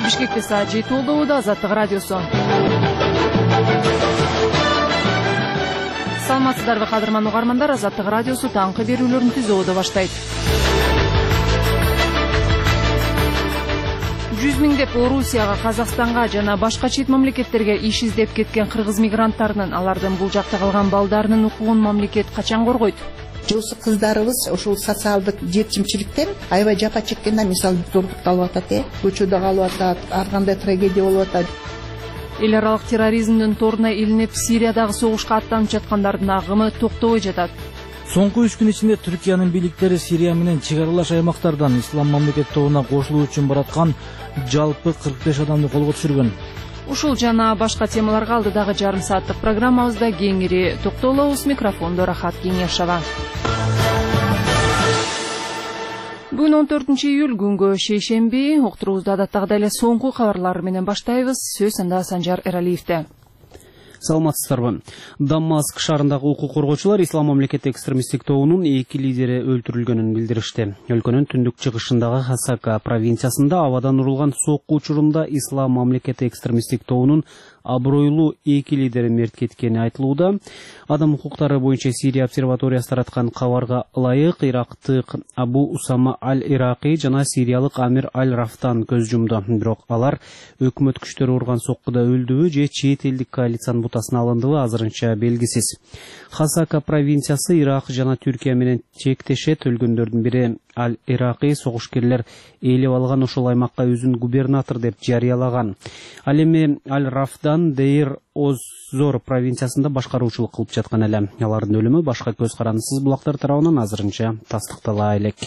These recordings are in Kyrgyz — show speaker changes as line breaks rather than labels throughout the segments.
Бишкекте саат 7 болду. Азаттык радиосу. Саламатсыздарбы кадырман угармандар, Азаттык радиосу таңкы берүүлөрүн түзүүдө баштайт. 100 миңдеп Орусияга, Казакстанга жана башка чет мамлекеттерге иш издеп кеткен кыргыз мигранттарынын, алардын бул жакта калган балдарынын укугун мамлекет качан коргойт?
Жусы кыздарыбыз ушул социалдык жетишимчиликтен аябай жапа чеккенде, мисалы зордукталып атат, көчөдө калып атат, ар кандай трагедия болуп атат.
Эл аралык терроризмдин торуна илинип, Сириядагы согушка аттанып жаткандардын агымы токтобой жатат.
Соңку 3 күн ичинде Түркиянын бийликтери Сирия менен чек аралаш аймактардан ислам мамлекет тобуна кошулуу үчүн бараткан жалпы 45 адамды колго түшүргөн.
Ушул жана башка темаларга алдыдагы жарым сааттык программабызда кеңири токтолобуз. Микрофондо Рахат Кеңешова. Бүгүн 14 июль күнгө шейшемби. Уктуруубузду адаттагыдай эле соңку кабарлар менен баштайбыз. Сөз анда Санжар Эралиевде.
Саламатсыздарбы. Дамаск шаарындагы укук коргоочулар ислам мамлекет экстремисттик тобунун 2 лидери өлтүрүлгөнүн билдиришти. Өлкөнүн түндүк чыгышындагы Хасака провинциясында абадан урулган сокку учурунда ислам мамлекет экстремисттик тобунун абройлуу 2 лидери мерт кеткени айтылууда. Адам укуктары боюнча Сирия обсерваториясы тараткан кабарга ылайык ирактык Абу Усама аль-Иракый жана сириялык Амир аль-Рафтан көз жумду. Бирок алар өкмөт күчтөрү урган соккуда өлдүбү же чет элдик коалициянын бутасына алындыбы азырынча белгисиз. Хасака провинциясы Ирак жана Түркия менен чектешет. Өлгөндөрдүн бири аль-Иракый согушкерлер ээлеп алган ошол аймакка өзүн губернатор деп жарыялаган. Ал эми аль-Рафдан Дейр Оз-Зор провинциясында башкаруучулук кылып жаткан эле. Алардын өлүмү башка көз карандысыз булактар тарабынан азырынча тастыктала элек.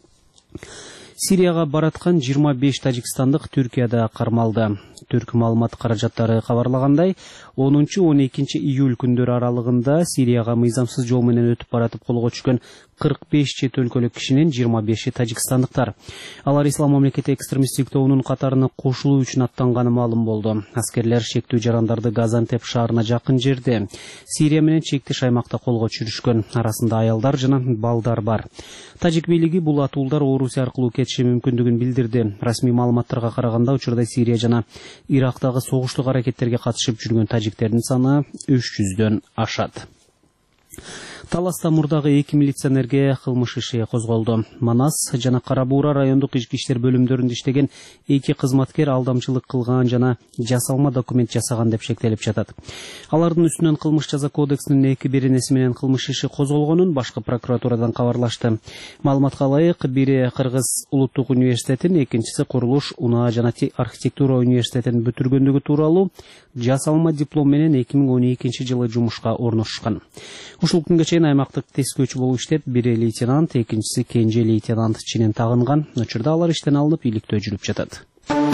Сирияга бараткан 25 тажикстандык Түркияда кармалды. Түрк маалымат каражаттары кабарлагандай, 10-12 июль күндөрү аралыгында Сирияга мыйзамсыз жол менен өтүп баратып колго түшкөн 45 чет өлкөлүк кишинин 25-и тажикстандыктар. Алар ислам мамлекети экстремисттик тобунун катарына кошулуу үчүн аттанганы маалым болду. Аскерлер шектүү жарандарды Газантеп шаарына жакын жерде Сирия менен чектеш аймакта колго түшүрүшкөн. Арасында аялдар жана балдар бар. Тажик бийлиги бул атуулдар Орусия аркылуу кетиши мүмкүндүгүн билдирди. Расмий маалыматтарга караганда, учурда Сирия жана Ирактагы согуштук аракеттерге катышып жүргөн тажиктердин саны 300дөн ашат. Таласта мурдагы 2 милиционерге кылмыш иши козголду. Манас жана Кара Буура райондук ички иштер бөлүмдөрүндө иштеген 2 кызматкер алдамчылык кылган жана жасалма документ жасаган деп шектелип жатат. Алардын үстүнөн кылмыш жаза кодексинин 2 беренеси менен кылмыш иши козголгонун башкы прокуратурадан кабарлашты. Маалыматка ылайык, бири Кыргыз улуттук университетин, экинчиси Курулуш, унаа жана архитектура университетин бүтүргөндүгү тууралуу жасалма диплом менен 2012-жылы жумушка орношушкан. Ушул күнгө чейин аймактык тескөөчү болуп иштеп, бири лейтенант, экинчиси кенже лейтенант чинин тагынган. Учурда алар иштен алынып, бийликтөө жүрүп жатат.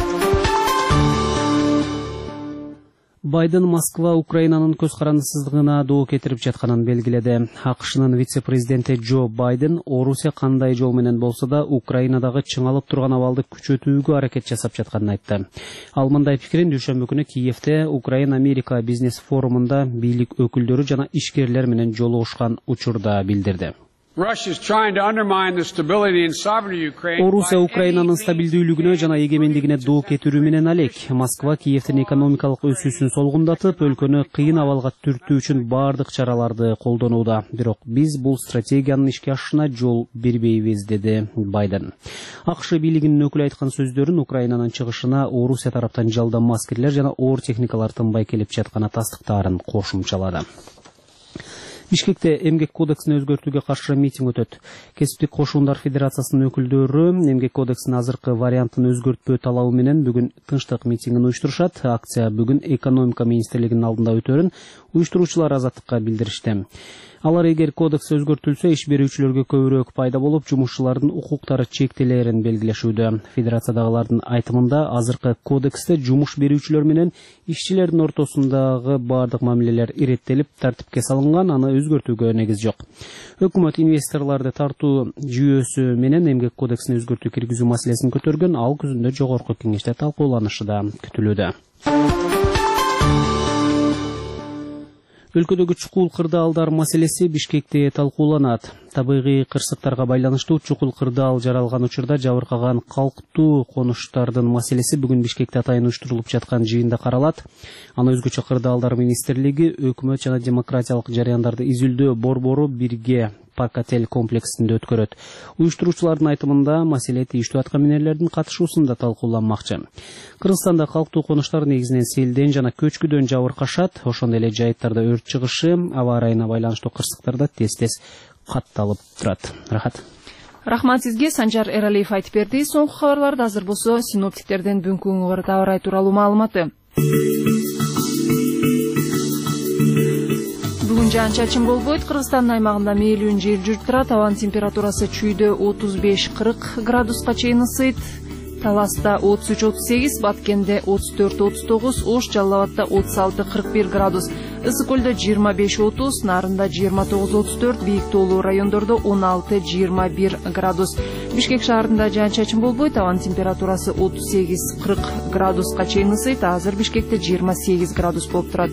Байден Москва Украинанын көз карандысыздыгына доо кетирип жатканын белгиледи. АКШнын вице-президенти Джо Байден Орусия кандай жол менен болсо да Украинадагы чыңалып турган абалды күчөтүүгө аракет жасап жатканын айтты. Ал мындай пикирин дүйшөмбү күнү Киевде Украина-Америка бизнес форумунда бийлик өкүлдөрү жана ишкерлер менен жолугушкан учурда билдирди. Орусия Украинанын стабилдүүлүгүнө жана эгемендигине доо кетирүү менен алек. Москва Киевдин экономикалык өсүүсүн солгундатып, өлкөнү кыйын абалга түртүү үчүн бардык чараларды колдонууда. Бирок биз бул стратегиянын ишке ашышына жол бербейбиз, деди Байден. АКШ бийлигинин өкүлү айткан сөздөрүн Украинанын чыгышына Орусия тараптан жалдам аскерлер жана оор техникалар тынбай келип жатканы тастыктаарын кошумчалады. Бишкекте эмгек кодексин өзгөртүүгө каршы митинг өтөт. Кесиптик кошундар федерациясынын өкүлдөрү эмгек кодексинин азыркы вариантын өзгөртпөө талабы менен бүгүн тынчтык митингин уюштурушат. Акция бүгүн экономика министрлигинин алдында өтөрүн уюштуруучулар Азаттыкка билдиришти. Алар эгер кодекс өзгөртүлсө, иш берүүчүлөргө көбүрөөк пайда болуп, жумушчулардын укуктары чектелерин белгилешүүдө. Федерациядагылардын айтымында азыркы кодексте жумуш берүүчүлөр менен ишчилердин ортосундагы бардык мамилелер иреттелип, тартипке салынган, аны өзгөртүүгө негиз жок. Өкмөт инвесторлорду тартуу жүйөсү менен эмгек кодексин өзгөртүү киргизүү маселесин көтөргөн, ал күзүндө жогорку кеңеште талкууланышы да күтүлүүдө. Өлкөдөгү чукул кырдаалдар маселеси Бишкекте талкууланат. Табигый кырсыктарга байланыштуу чукул кырдаал жаралган учурда жабыркаган калктуу конуштардын маселеси бүгүн Бишкекте атайын уюштурулуп жаткан жыйында каралат. Аны өзгөчө кырдаалдар министрлиги өкмөт жана демократиялык жарыяндарды изилдөө борбору бирге Парк-отель комплексинде өткөрөт. Уюштуруучулардын айтымында маселе тийиштүү аткаминерлердин катышуусунда талкууланмакчы. Кыргызстанда калктуу конуштар негизинен селден жана көчкүдөн жабыркашат. Ошондой эле жайыттарда өрт чыгышы, аба ырайына байланыштуу кырсыктарда тез-тез катталып турат.
Рахмат сизге, Санжар Эралиев айтып берди. Соңку кабарларды азыр болсо синоптиктердин бүгүнкү аба ырай тууралуу маалыматы. Бүгүн жаан-чачын болбойт. Кыргызстандын аймагында мээлүүн жел жүрүп турат. Абанын температурасы чүйдө 35-40 градуска чейин ысыйт. Таласта 33-38, Баткенде 34-39, Ош, Жалал Абадда 36-41 градус. Ысык көлдө 25-30, Нарында 29-34, Бийик тоолуу райондордо 16-21 градус. Бишкек шаарында жаан-чачын болбойт. Абанын температурасы 38-40 градуска чейин ысыйт. Азыр Бишкекте 28 градус болуп турат.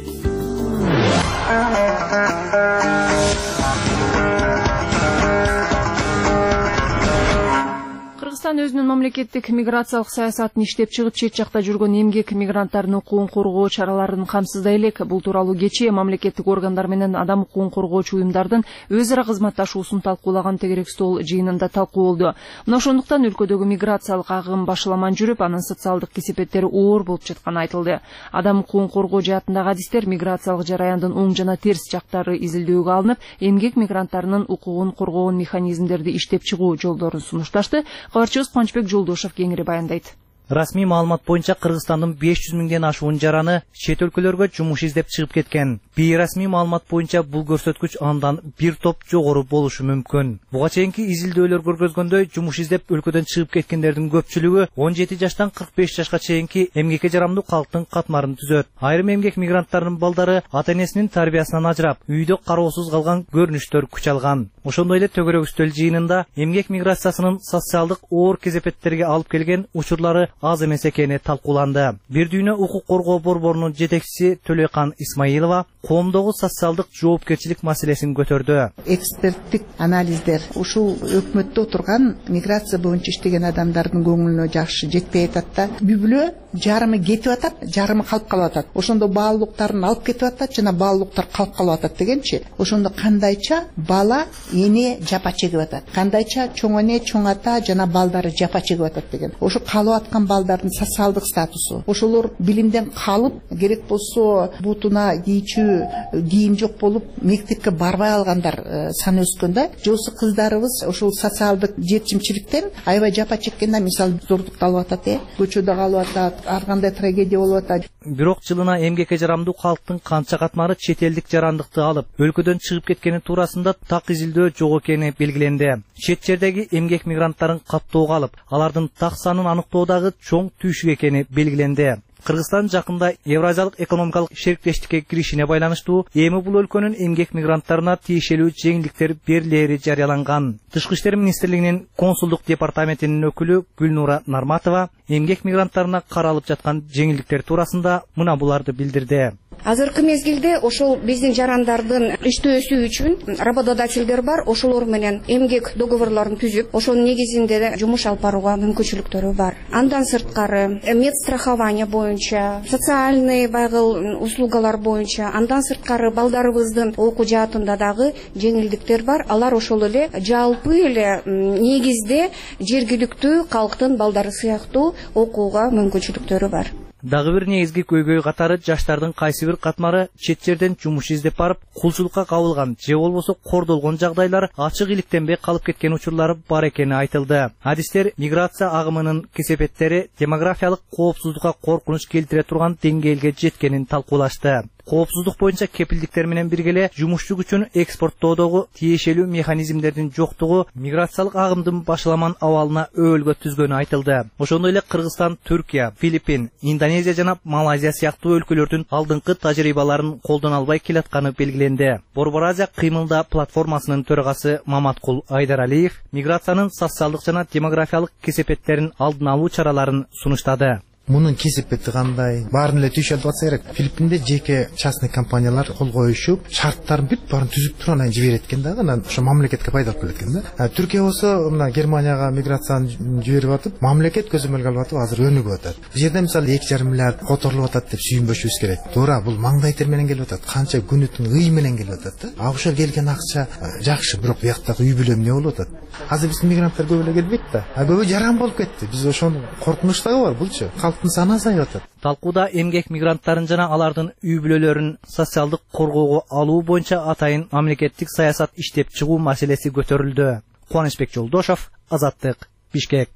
Кыргызстан өзүнүн мамлекеттик миграциялык саясатын иштеп чыгып, чет жакта жүргөн эмгек мигранттардын укугун коргоо чараларын камсыздай элек. Бул тууралуу кечээ мамлекеттик органдар менен адам укугун коргоочу уюмдардын өз ара кызматташуусун талкуулаган тегерек стол жыйынында талкуу болду. Мына ошондуктан өлкөдөгү миграциялык агым башаламан жүрүп, анын социалдык кесепеттери оор болуп жатканы айтылды. Адам укугун коргоо жаатындагы адистер миграциялык жараяндын оң жана терс жактары изилдөөгө алынып, эмгек мигранттарынын укугун коргоон механизмдерди иштеп чыгуу жолдорун сунушташты. Кабарчыбыз Кубанычбек Жолдошев кеңири баяндайт.
Расмий маалымат боюнча Кыргызстандын 500 миңден ашуун жараны чет өлкөлөргө жумуш издеп чыгып кеткен. Бейрасмий маалымат боюнча бул көрсөткүч андан бир топ жогору болушу мүмкүн. Буга чейинки изилдөөлөр көргөзгөндөй, жумуш издеп өлкөдөн чыгып кеткендердин көпчүлүгү 17 жаштан 45 жашка чейинки эмгекке жарамдуу калктын катмарын түзөт. Айрым эмгек мигранттарынын балдары ата-энесинин тарбиясынан ажырап, үйдө кароосуз калган көрүнүштөр күч алган. Ошондой эле төгөрөк үстөл жыйынында эмгек миграциясынын социалдык оор кезепеттерге алып келген учурлары аз эмес экени талкууланды. Бир дүйнө укук коргоо борборунун жетекчиси Төлөйкан Исмаилова коомдогу социалдык жоопкерчилик маселесин көтөрдү.
Эксперттик анализдер ушул өкмөттө отурган миграция боюнча иштеген адамдардын көңүлүнө жакшы жетпей атат да. Бүбүлө жарымы кетип атат, жарымы калып калып атат. Ошондо баалуулуктарын алып кетип атат жана баалуулуктар калып калып атат дегенчи. Ошондо кандайча бала эне жапа чегип атат, кандайча чоң эне, чоң ата жана балдары жапа чегип атат деген. Ошо калып аткан балдардын социалдык статусу, ошолор билимден калып, керек болсо бутуна кийчү кийим жок болуп, мектепке барбай алгандар саны өскөндө, жосу кыздарыбыз ошол социалдык жетишимчиликтен аябай жапа чеккенде, мисалы зордукталып атат, көчөдө калып атат, ар кандай трагедия болуп атат.
Бирок жылына эмгекке жарамдуу калктын канча катмары чет элдик жарандыкты алып, өлкөдөн чыгып кеткени туурасында так изилдөө жок экени белгиленди. Чет жердеги эмгек мигранттарын каттоого алып, алардын так санын аныктоодагы чоң түйшүк экени белгиленди. Кыргызстан жакында Евразиялык экономикалык шериктештикке киришине байланыштуу эми бул өлкөнүн эмгек мигранттарына тиешелүү жеңилдиктер берилери жарыяланган. Тышкы иштер министрлигинин консулдук департаментинин өкүлү Гүлнура Нарматова эмгек мигранттарына каралып жаткан жеңилдиктер туурасында мына буларды билдирди.
Азыркы мезгилде ошол биздин жарандардын иштөөсү үчүн работодательдер бар, ошолор менен эмгек договорлорун түзүп, ошонун негизинде жумуш алып барууга мүмкүнчүлүктөрү бар. Андан сырткары медстрахование боюнча, социальный байгыл услугалар боюнча, андан сырткары балдарыбыздын окуу жаатында дагы жеңилдиктер бар. Алар ошол эле жалпы эле негизде жергиликтүү калктын балдары сыяктуу окууга мүмкүнчүлүктөрү бар.
Дагы бир негизги көйгөй катары жаштардын кайсы бир катмары чет жерден жумуш издеп барып, кулчулукка кабылган же болбосо кордолгон жагдайлар ачык иликтенбей калып кеткен учурлары бар экени айтылды. Адистер миграция агымынын кесепеттери демографиялык коопсуздукка коркунуч келтире турган деңгээлге жеткенин талкуулашты. Коопсуздук боюнча кепилдиктер менен бирге эле жумушчу күчүн экспорттоодогу тиешелүү механизмдердин жоктугу миграциялык агымдын башаламан абалына өөлгө түзгөнү айтылды. Ошондой эле Кыргызстан, Түркия, Филиппин, Индонезия жана Малайзия сыяктуу өлкөлөрдүн алдыңкы тажрыйбаларын колдоно албай келатканы белгиленди. Борбор Азия кыймылда платформасынын төрагасы Маматкул Айдаралиев миграциянын социалдык жана демографиялык кесепеттерин алдын алуу чараларын сунуштады.
мунун кесепети кандай баарын эле түйшөлтүп атса керек. Филиппинде жеке частный компаниялар кол коюшуп шарттарын бүт баарын түзүп туруп анан жиберет экен дагы, анан ошо мамлекетке пайда алып келет экен да. Түркия болсо мына Германияга миграцияны жиберип атып, мамлекет көзөмөлгө алып атып азыр өнүгүп атат. Бул жерде мисалы 2,5 миллиард которулуп атат деп сүйүнбөшүбүз керек. Туура, бул маңдай тер менен келип атат, канча күнүтүн ый менен келип атат да. Ошол келген акча жакшы, бирок бияктагы үй бүлө эмне болуп атат? Азыр биздин мигранттар көп эле келбейт да. Көбү жаран болуп кетти. Биз ошону коркунучтагы бар булчу. Калктын саны азайып атат.
Талкууда эмгек мигранттарын жана алардын үй бүлөлөрүн социалдык коргоого алуу боюнча атайын мамлекеттик саясат иштеп чыгуу маселеси көтөрүлдү. Кубанычбек Жолдошов, Азаттык, Бишкек.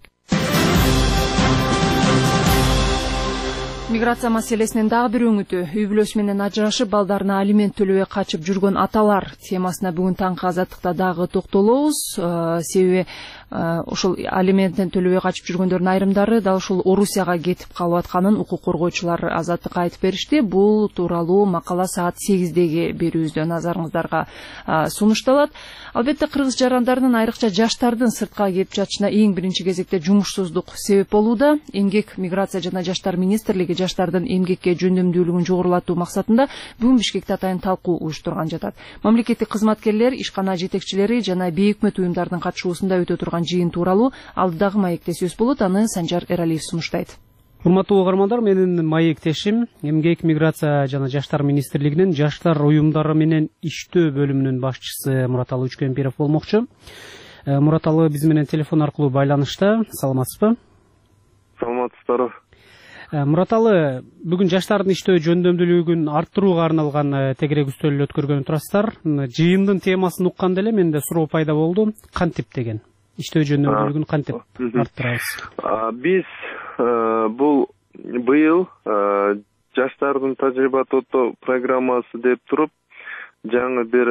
Миграция маселесинин дагы бир өңүтү үй бүлөсү менен ажырашып, балдарына алимент төлөбөй качып жүргөн аталар темасына бүгүн таңкы Азаттыкта дагы токтолобуз. Себеби ошол алименттен төлөбөй качып жүргөндөрдүн айрымдары дал ушул Орусияга кетип калып атканын укук коргоочулар Азаттыкка айтып беришти. Бул тууралуу макала саат 8-деги берүүбүздө назарыңыздарга сунушталат. Албетте кыргыз жарандарынын айрыкча жаштардын сыртка кетип жатышына эң биринчи кезекте жумушсуздук себеп болууда. Эмгек, миграция жана жаштар министрлиги жаштардын эмгекке жөндөмдүүлүгүн жогорулатуу максатында бүгүн Бишкекте атайын талкуу уюштурган жатат. Мамлекеттик кызматкерлер, ишкана жетекчилери жана бейөкмөт уюмдардын катышуусунда өтө турган жыйын тууралуу алдыдагы маекте сөз болот. Аны Санжар Эралиев сунуштайт.
Урматтуу угармандар, менин маектешим Эмгек, миграция жана жаштар министрлигинин жаштар уюмдары менен иштөө бөлүмүнүн башчысы Мураталы Үчкемпиров болмокчу. Мураталы биз менен телефон аркылуу байланышта. Саламатсызбы?
Саламатсыздар.
Мураталы, бүгүн жаштардын иштөө жөндөмдүүлүгүн арттырууга арналган тегерек үстөлү өткөргөн турасыздар. Жыйындын темасын укканда эле менде суроо пайда болду. Кантип деген? Иштөө жөндөмдүүлүгүн кантип арттырабыз?
Биз бул быйыл жаштардын тажрыйба топтоо программасы деп туруп жаңы бир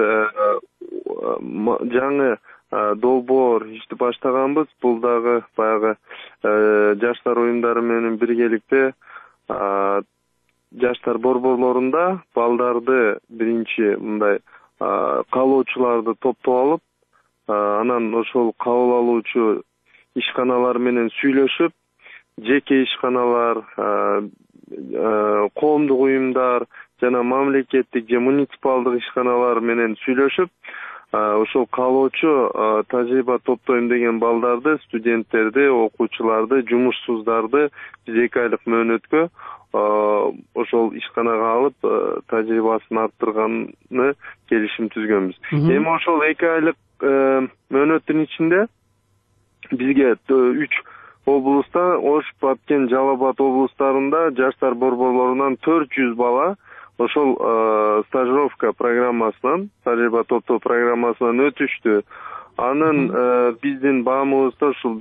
жаңы долбоор ишти баштаганбыз. Бул дагы баягы жаштар уюмдары менен биргеликте жаштар борборлорунда балдарды биринчи мындай каалоочуларды топтоп алып, анан ошол кабыл алуучу ишканалар менен сүйлөшүп, жеке ишканалар, коомдук уюмдар жана мамлекеттик же муниципалдык ишканалар менен сүйлөшүп, ошол каалоочу тажрыйба топтойм деген балдарды, студенттерди, окуучуларды, жумушсуздарды биз 2 айлык мөөнөткө ошол ишканага алып тажрыйбасын арттырганы келишим түзгөнбүз. Эми ошол 2 айлык мөөнөттүн ичинде бизге 3 облуста, Ош, Баткен, Жалал Абад облустарында жаштар борборлорунан 400 бала ошол стажировка программасынан, тажрыйба топтоо программасынан өтүштү. Анын биздин баамыбызда ушул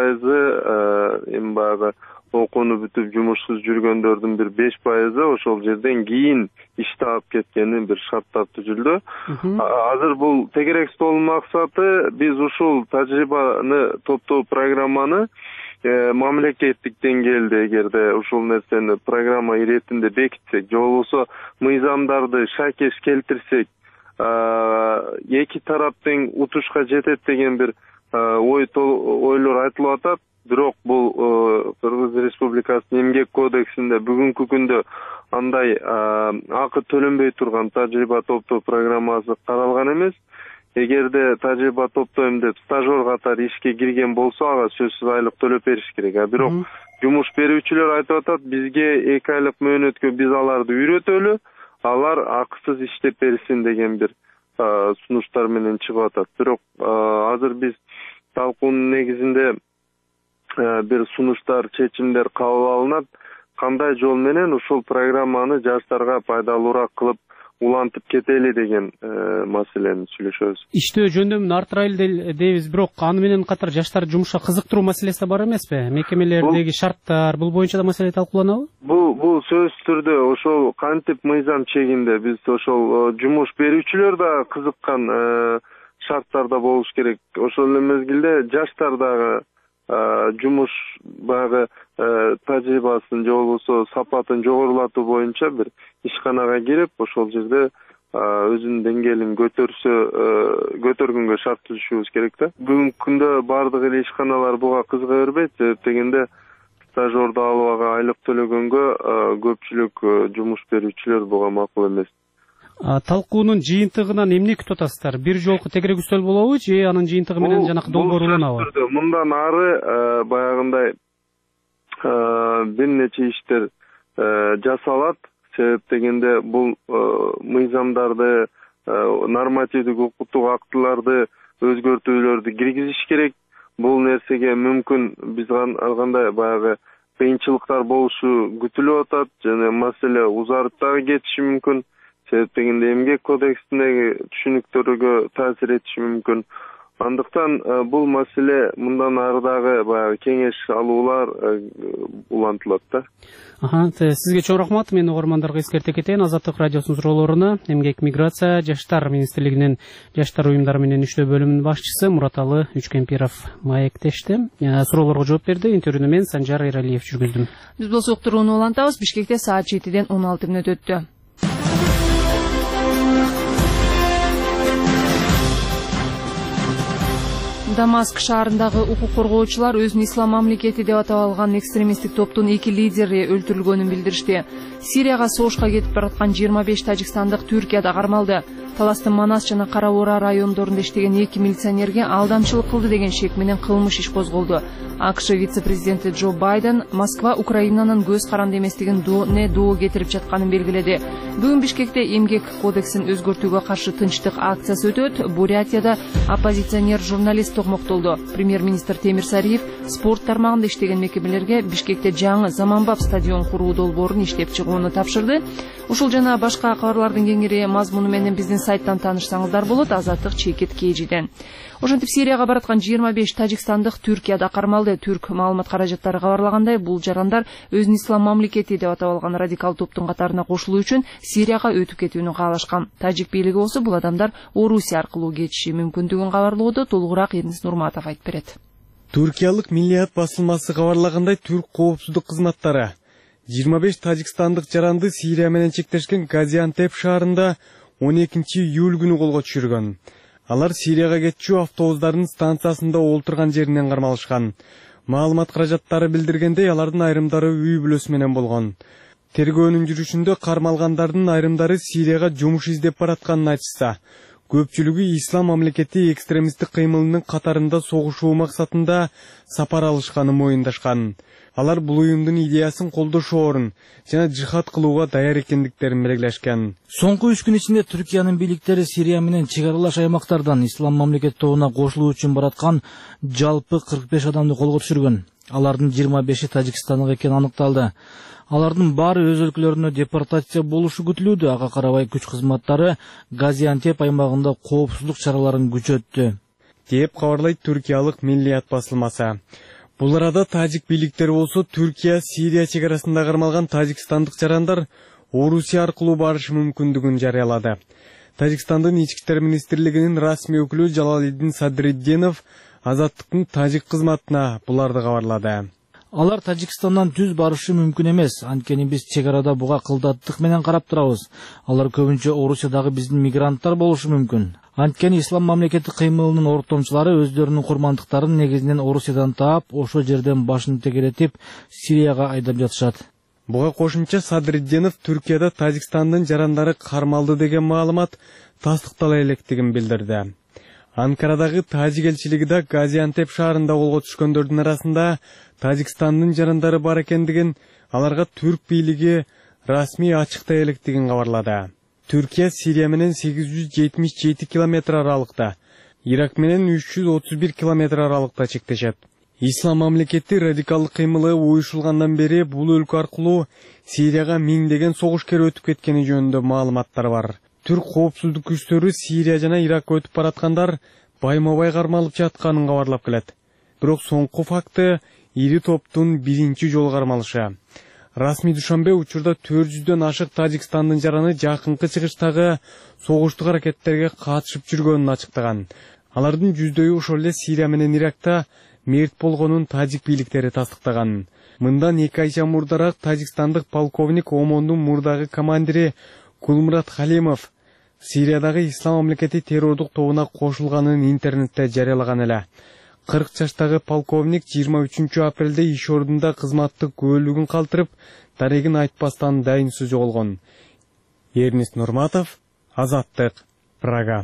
5% эми баягы окууну бүтүп жумушсуз жүргөндөрдүн бир 5% ошол жерден кийин иш таап кеткени бир шарттар түзүлдү. Азыр бул тегерек столдун максаты биз ушул тажрыйбаны топтоо программаны мамлекеттик деңгээлде эгерде ушул нерсени программа иретинде бекитсек, же болбосо мыйзамдарды шакеш келтирсек, эки тарап тең утушка жетет деген бир ойлор айтылып атат. Бирок бул Кыргыз Республикасынын эмгек кодексинде бүгүнкү күндө андай акы төлөнбөй турган тажрыйба топтоо программасы каралган эмес. Эгерде тажрыйба топтойм деп стажер катары ишке кирген болсо, ага сөзсүз айлык төлөп бериш керек. Бирок жумуш берүүчүлөр айтып атат, бизге 2 айлык мөөнөткө биз аларды үйрөтөлү, алар акысыз иштеп берсин деген бир сунуштар менен чыгып атат. Бирок азыр биз талкуунун негизинде бир сунуштар, чечимдер кабыл алынат. Кандай жол менен ушул программаны жаштарга пайдалуураак кылып улантып кетели деген маселени сүйлөшөбүз.
Иштөө жөндөмүн арттырайлы дейбиз, бирок аны менен катар жаштар жумушка кызыктыруу маселеси бар эмеспи? Мекемелердеги шарттар, бул боюнча да маселе талкууланабы?
Бул сөзсүз түрдө ошол кантип мыйзам чегинде биз ошол жумуш берүүчүлөр да кызыккан шарттарда болуш керек. Ошол эле мезгилде жаштар дагы жумуш баягы тажрыйбасын же болбосо сапатын жогорулатуу боюнча бир ишканага кирип, ошол жерде өзүнүн деңгээлин көтөргөнгө шарт түзүшүбүз керек да. Бүгүнкү күндө бардык эле ишканалар буга кызыга бербейт, себеп дегенде стажерду алып айлык төлөгөнгө көпчүлүк жумуш берүүчүлөр буга макул эмес.
Талкуунун жыйынтыгынан эмне күтүп атасыздар? Бир жолку тегерек үстөл болобу же анын жыйынтыгы менен жанакы долбоор уланабы?
Мындан ары баягындай бир нече иштер жасалат. Себеп дегенде бул мыйзамдарды, нормативдик укуктук актыларды өзгөртүүлөрдү киргизиш керек. Бул нерсеге мүмкүн биз кандай баягы кыйынчылыктар болушу күтүлүп атат жана маселе узарып дагы кетиши мүмкүн. Себеп дегенде эмгек кодексиндеги түшүнүктөргө таасир этиши мүмкүн. Андыктан бул маселе мындан ары дагы баягы кеңеш алуулар улантылат да.
Сизге чоң рахмат. Мен угармандарга эскерте кетейин. Азаттык радиосунун суроолоруна Эмгек, миграция, жаштар министрлигинин жаштар уюмдары менен иштөө бөлүмүнүн башчысы Мураталы Үчкемпиров маектешти. Суроолорго жооп берди. Интервьюну мен Санжар Эралиев жүргүздүм.
Биз болсо уктурууну улантабыз. Бишкекте саат 7-ден 16 мүнөт өттү. Дамаск шаарындагы укук коргоочулар өзүн ислам мамлекети деп атап алган экстремисттик топтун 2 лидери өлтүрүлгөнүн билдиришти. Сирияга согушка кетип бараткан 25 тажикстандык Түркияда кармалды. Таластын Манас жана Кара Ора райондорунда иштеген 2 милиционерге алдамчылык кылды деген шек менен кылмыш иш козголду. АКШ вице-президенти Джо Байден Москва Украинанын көз каранды эместигин доо кетирип жатканын белгиледи. Бүгүн Бишкекте эмгек кодексин өзгөртүүгө каршы тынчтык акциясы өтөт. Бурятияда оппозиционер журналист токмоктолду. Премьер-министр Темир Сариев спорт тармагында иштеген мекемелерге Бишкекте жаңы заманбап стадион куруу долбоорун иштеп чыгууну тапшырды. Ушул жана башка кабарлардын кеңири мазмуну менен биздин сайттан таанышсаңыздар болот. Азаттык чекит KG'ден. Ошентип Сирияга бараткан 25 тажикстандык Түркияда кармалды. Түрк маалымат каражаттары кабарлагандай, бул жарандар өзүн ислам мамлекети деп атап алган радикал топтун катарына кошулуу үчүн Сирияга өтүп кетүүнү каалашкан. Тажик бийлиги болсо бул адамдар Орусия аркылуу кетиши мүмкүндүгүн кабарлоодо. Толугураак Эрнис Нурматов айтып берет.
Туркиялык Миллият басылмасы кабарлагандай, түрк коопсуздук кызматтары 25 тажикстандык жаранды Сирия менен чектешкен Газиантеп шаарында 12 июль күнү колго түшүргөн. Алар Сирияга кетчү автобустардын станциясында олтурган жеринен кармалышкан. Маалымат каражаттары билдиргендей, алардын айрымдары үй бүлөсү менен болгон. Тергөөнүн жүрүшүндө кармалгандардын айрымдары Сирияга жумуш издеп баратканын айтышса, көпчүлүгү ислам мамлекети экстремисттик кыймылынын катарында согушуу максатында сапар алышканын моюндашкан. Алар бул уюмдун идеясын колдошоорун жана жихад кылууга даяр экендиктерин белгилешкен.
Соңку 3 күн ичинде Түркиянын бийликтери Сирия менен чек аралаш аймактардан ислам мамлекет тобуна кошулуу үчүн бараткан жалпы 45 адамды колго түшүргөн. Алардын 25-и тажикстандык экени аныкталды. Алардын баары өз өлкөлөрүнө депортация болушу күтүлүүдө. Ага карабай күч кызматтары Газиантеп аймагында коопсуздук чараларын күчөттү,
деп кабарлайт туркиялык Миллият басылмасы. Бул арада тажик бийликтери болсо Түркия Сирия чек арасында кармалган тажикстандык жарандар Орусия аркылуу барышы мүмкүндүгүн жарыялады. Тажикстандын ички иштер министрлигинин расмий өкүлү Жалалиддин Садриддинов Азаттыктын тажик кызматына буларды кабарлады.
Алар Тажикстандан түз барышы мүмкүн эмес. Анткени биз чек арада буга кылдаттык менен карап турабыз. Алар көбүнчө Орусиядагы биздин мигранттар болушу мүмкүн. Анткени ислам мамлекети кыймылынын ортомчулары өздөрүнүн курмандыктарын негизинен Орусиядан таап, ошол жерден башын тегеретип Сирияга айдап жатышат.
Буга кошумча Садриддинов Түркияда Тажикстандын жарандары кармалды деген маалымат тастыктала электигин билдирди. Анкарадагы тажик элчилиги да Газиантеп шаарында колго түшкөндөрдүн арасында Тажикстандын жарандары бар экендигин, аларга түрк бийлиги расмий ачыктай электигин кабарлады. Түркия Сирия менен 877 километр аралыкта, Ирак менен 331 километр аралыкта чектешет. Ислам мамлекети радикалдык кыймылы уюшулгандан бери бул өлкө аркылуу Сирияга миңдеген согушкер өтүп кеткени жөнүндө маалыматтар бар. Түрк коопсуздук күчтөрү Сирия жана Иракка өтүп бараткандар байма-бай кармалып жатканын кабарлап келет. Бирок соңку факты ири топтун биринчи жолу кармалышы. Расмий душанбе учурда 400дөн ашык Тажикстандын жараны жакынкы чыгыштагы согуштук аракеттерге катышып жүргөнүн ачыктаган. Алардын 100дөйү ошол эле Сирия менен Иракта мерт болгонун тажик бийликтери тастыктаган. Мындан 2 айча мурдараак тажикстандык полковник ОМОНдун мурдагы командири Кулмурат Халимов Сириядагы ислам мамлекети террордук тобуна кошулганын интернетте жарыялаган эле. 40 жаштагы полковник 23 апрелде иш ордунда кызматтык күбөлүгүн калтырып, дарегин айтпастан дайынсыз жоголгон. Эрнест Нурматов, Азаттык, Прага.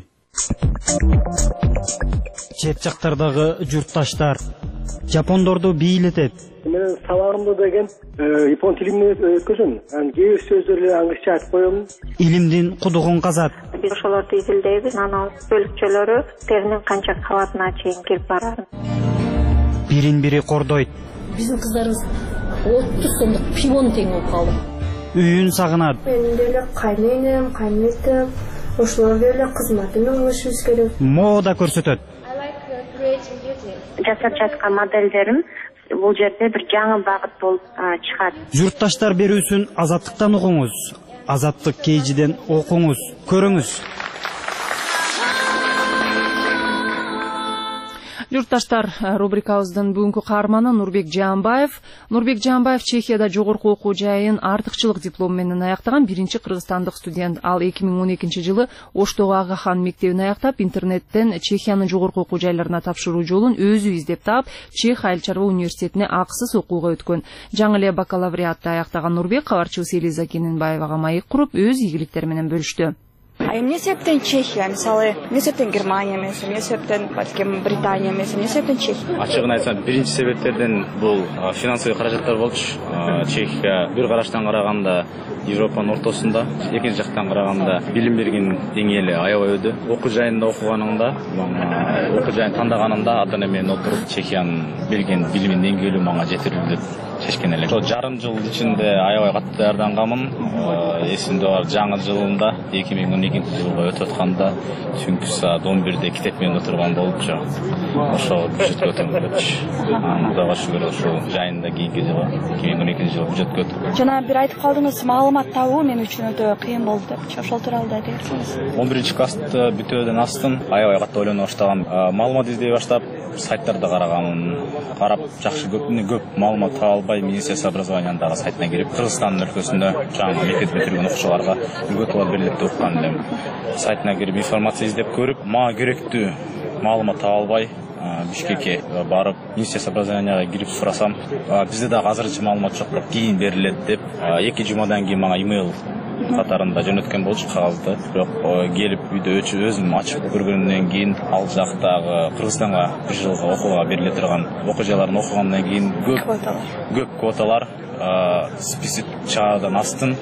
Чет жактардагы журтташтар жапондорду бийлетет.
Мен сабагымда деген япон тилинде өткөзөм. Кээ бир сөздөрдү англисче айтып коем.
Илимдин кудугун казат.
Биз ошолорду изилдейбиз. Анан бөлүкчөлөрү теринин канча кабатына чейин кирип барат.
Бирин-бири кордойт.
Биздин кыздарыбыз 30 сомдук пивон тең болуп калды.
Үйүн сагынат.
Менин деле кайненем, кайнетем, ошолор деле кызматын алышыбыз керек.
Мода көрсөтөт.
Жасап жаткан моделдерим бул жерде бир жаңы багыт болуп чыгат.
Журтташтар берүүсүн Азаттыктан угуңуз. Азаттык KG'ден окуңуз, көрүңүз.
Журтташтар, рубрикабыздын бүгүнкү каарманы Нурбек Жаанбаев. Нурбек Жаанбаев Чехияда жогорку окуу жайын артыкчылык диплому менен аяктаган биринчи кыргызстандык студент. Ал 2012-жылы Оштогу Агахан мектебин аяктап, интернеттен Чехиянын жогорку окуу жайларына тапшыруу жолун өзү издеп таап, Чех Айыл чарба университетине акысыз окууга өткөн. Жаңы эле бакалавриатты аяктаган Нурбек кабарчыбыз Элиза Кененбаевага маек куруп, өз ийгиликтери менен бөлүштү.
Эмне себептен Чехия, мисалы, эмне себептен Германия эмес, эмне себептен балким Британия эмес, эмне себептен Чехия?
Ачыгын айтсам, биринчи себептерден бул финансовый каражаттар болчу. Чехия бир караштан караганда Европанын ортосунда, экинчи жактан караганда билим берген деңгээли аябай өдү. Окуу жайында окуганымда, окуу жайын тандаганымда ата-эне менен отуруп Чехиянын берген билимин деңгээли мага жетирлүү деп чечкен элем. Ошо жарым жыл ичинде аябай катуу даярданганмын. Эсимде бар, жаңы жылында 2012-жылга өтүп атканда түнкү саат 11-де китеп менен отурган болупчу. Ошо бюджетке өтөм депчи. Кудайга шүгүр ошол жайында кийинки жылы 2012-жылы бюджетке өтүп.
Жана бир айтып калдыңыз, маалымат табуу мен үчүн өтө кыйын болду депчи. Ошол тууралуу айта берсеңиз. 11-классты
бүтөөдөн астын аябай катуу ойлоно баштагам. Маалымат издей баштап, сайттарда караганмын. Карап жакшы көп маалымат таба албай, Министерство образованияндагы сайтына кирип, Кыргызстан өлкөсүндө жаңы мектеп бүтүргөн окуучуларга үгөт берилет деп уккан элем. Сайтына кирип информация издеп көрүп, мага керектүү маалымат таба албай, Бишкекке барып, Министерство образованияга кирип сурасам, бизде дагы азырынча маалымат жок, бирок кийин берилет деп, 2 жумадан кийин мага имейл катарында жөнөткөн болчу кагазды. Бирок келип үйдө өзүм ачып көргөндөн кийин ал жактагы Кыргызстанга бир жылга окууга бериле турган окуу жайларын окугандан кийин көп квоталар список чаадан астын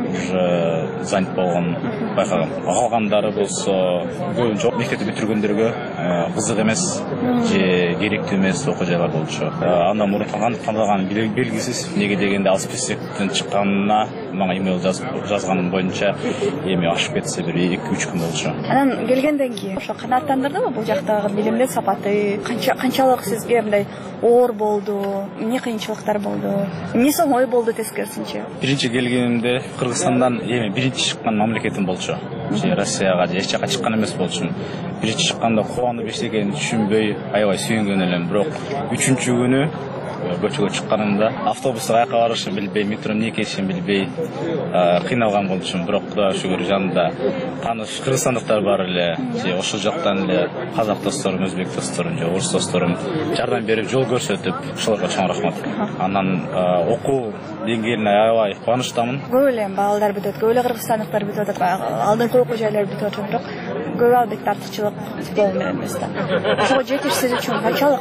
уже занят болгон байкагам. Калгандары болсо көбүнчө мектепти бүтүргөндөргө кызык эмес же керектүү эмес окуу жайлар болчу. Андан мурун тандаган белгисиз, эмнеге дегенде ал списоктон чыкканына мага имейл жазганым боюнча эми ашып кетсе бир 2-3 күн болчу.
Анан келгенден кийин ошо канааттандырдыбы бул жактагы билимдин сапаты? Канчалык сизге мындай оор болду? Эмне кыйынчылыктар болду? Эмнеси оңой болду тескерисинче?
Биринчи келгенимде Кыргызстандан эми биринчи чыккан мамлекетим болчу. Же Россияга же эч жака чыккан эмес болчумун. Биринчи чыкканда кубанып эчтекени түшүнбөй, аябай сүйүнгөн элем. Бирок 3-күнү көчөгө чыкканымда автобуста каяка барышын билбей, метро эмне экенин билбей кыйналган болчумун. Бирок Кудайга шүгүр, жанымда тааныш кыргызстандыктар бар эле, же ошол жактан эле казак досторум, өзбек досторум же орус досторум жардам берип, жол көрсөтүп, ошолорго чоң рахмат. Анан окуу деңгээлине аябай кубанычтамын.
Көп эле балдар бүтөт, көп эле кыргызстандыктар бүтөт, алдыңкы окуу жайлар бүтүп атат, бирок көп албетте артыкчылык диплом менен эмес да. Ошого жетиш сиз үчүн канчалык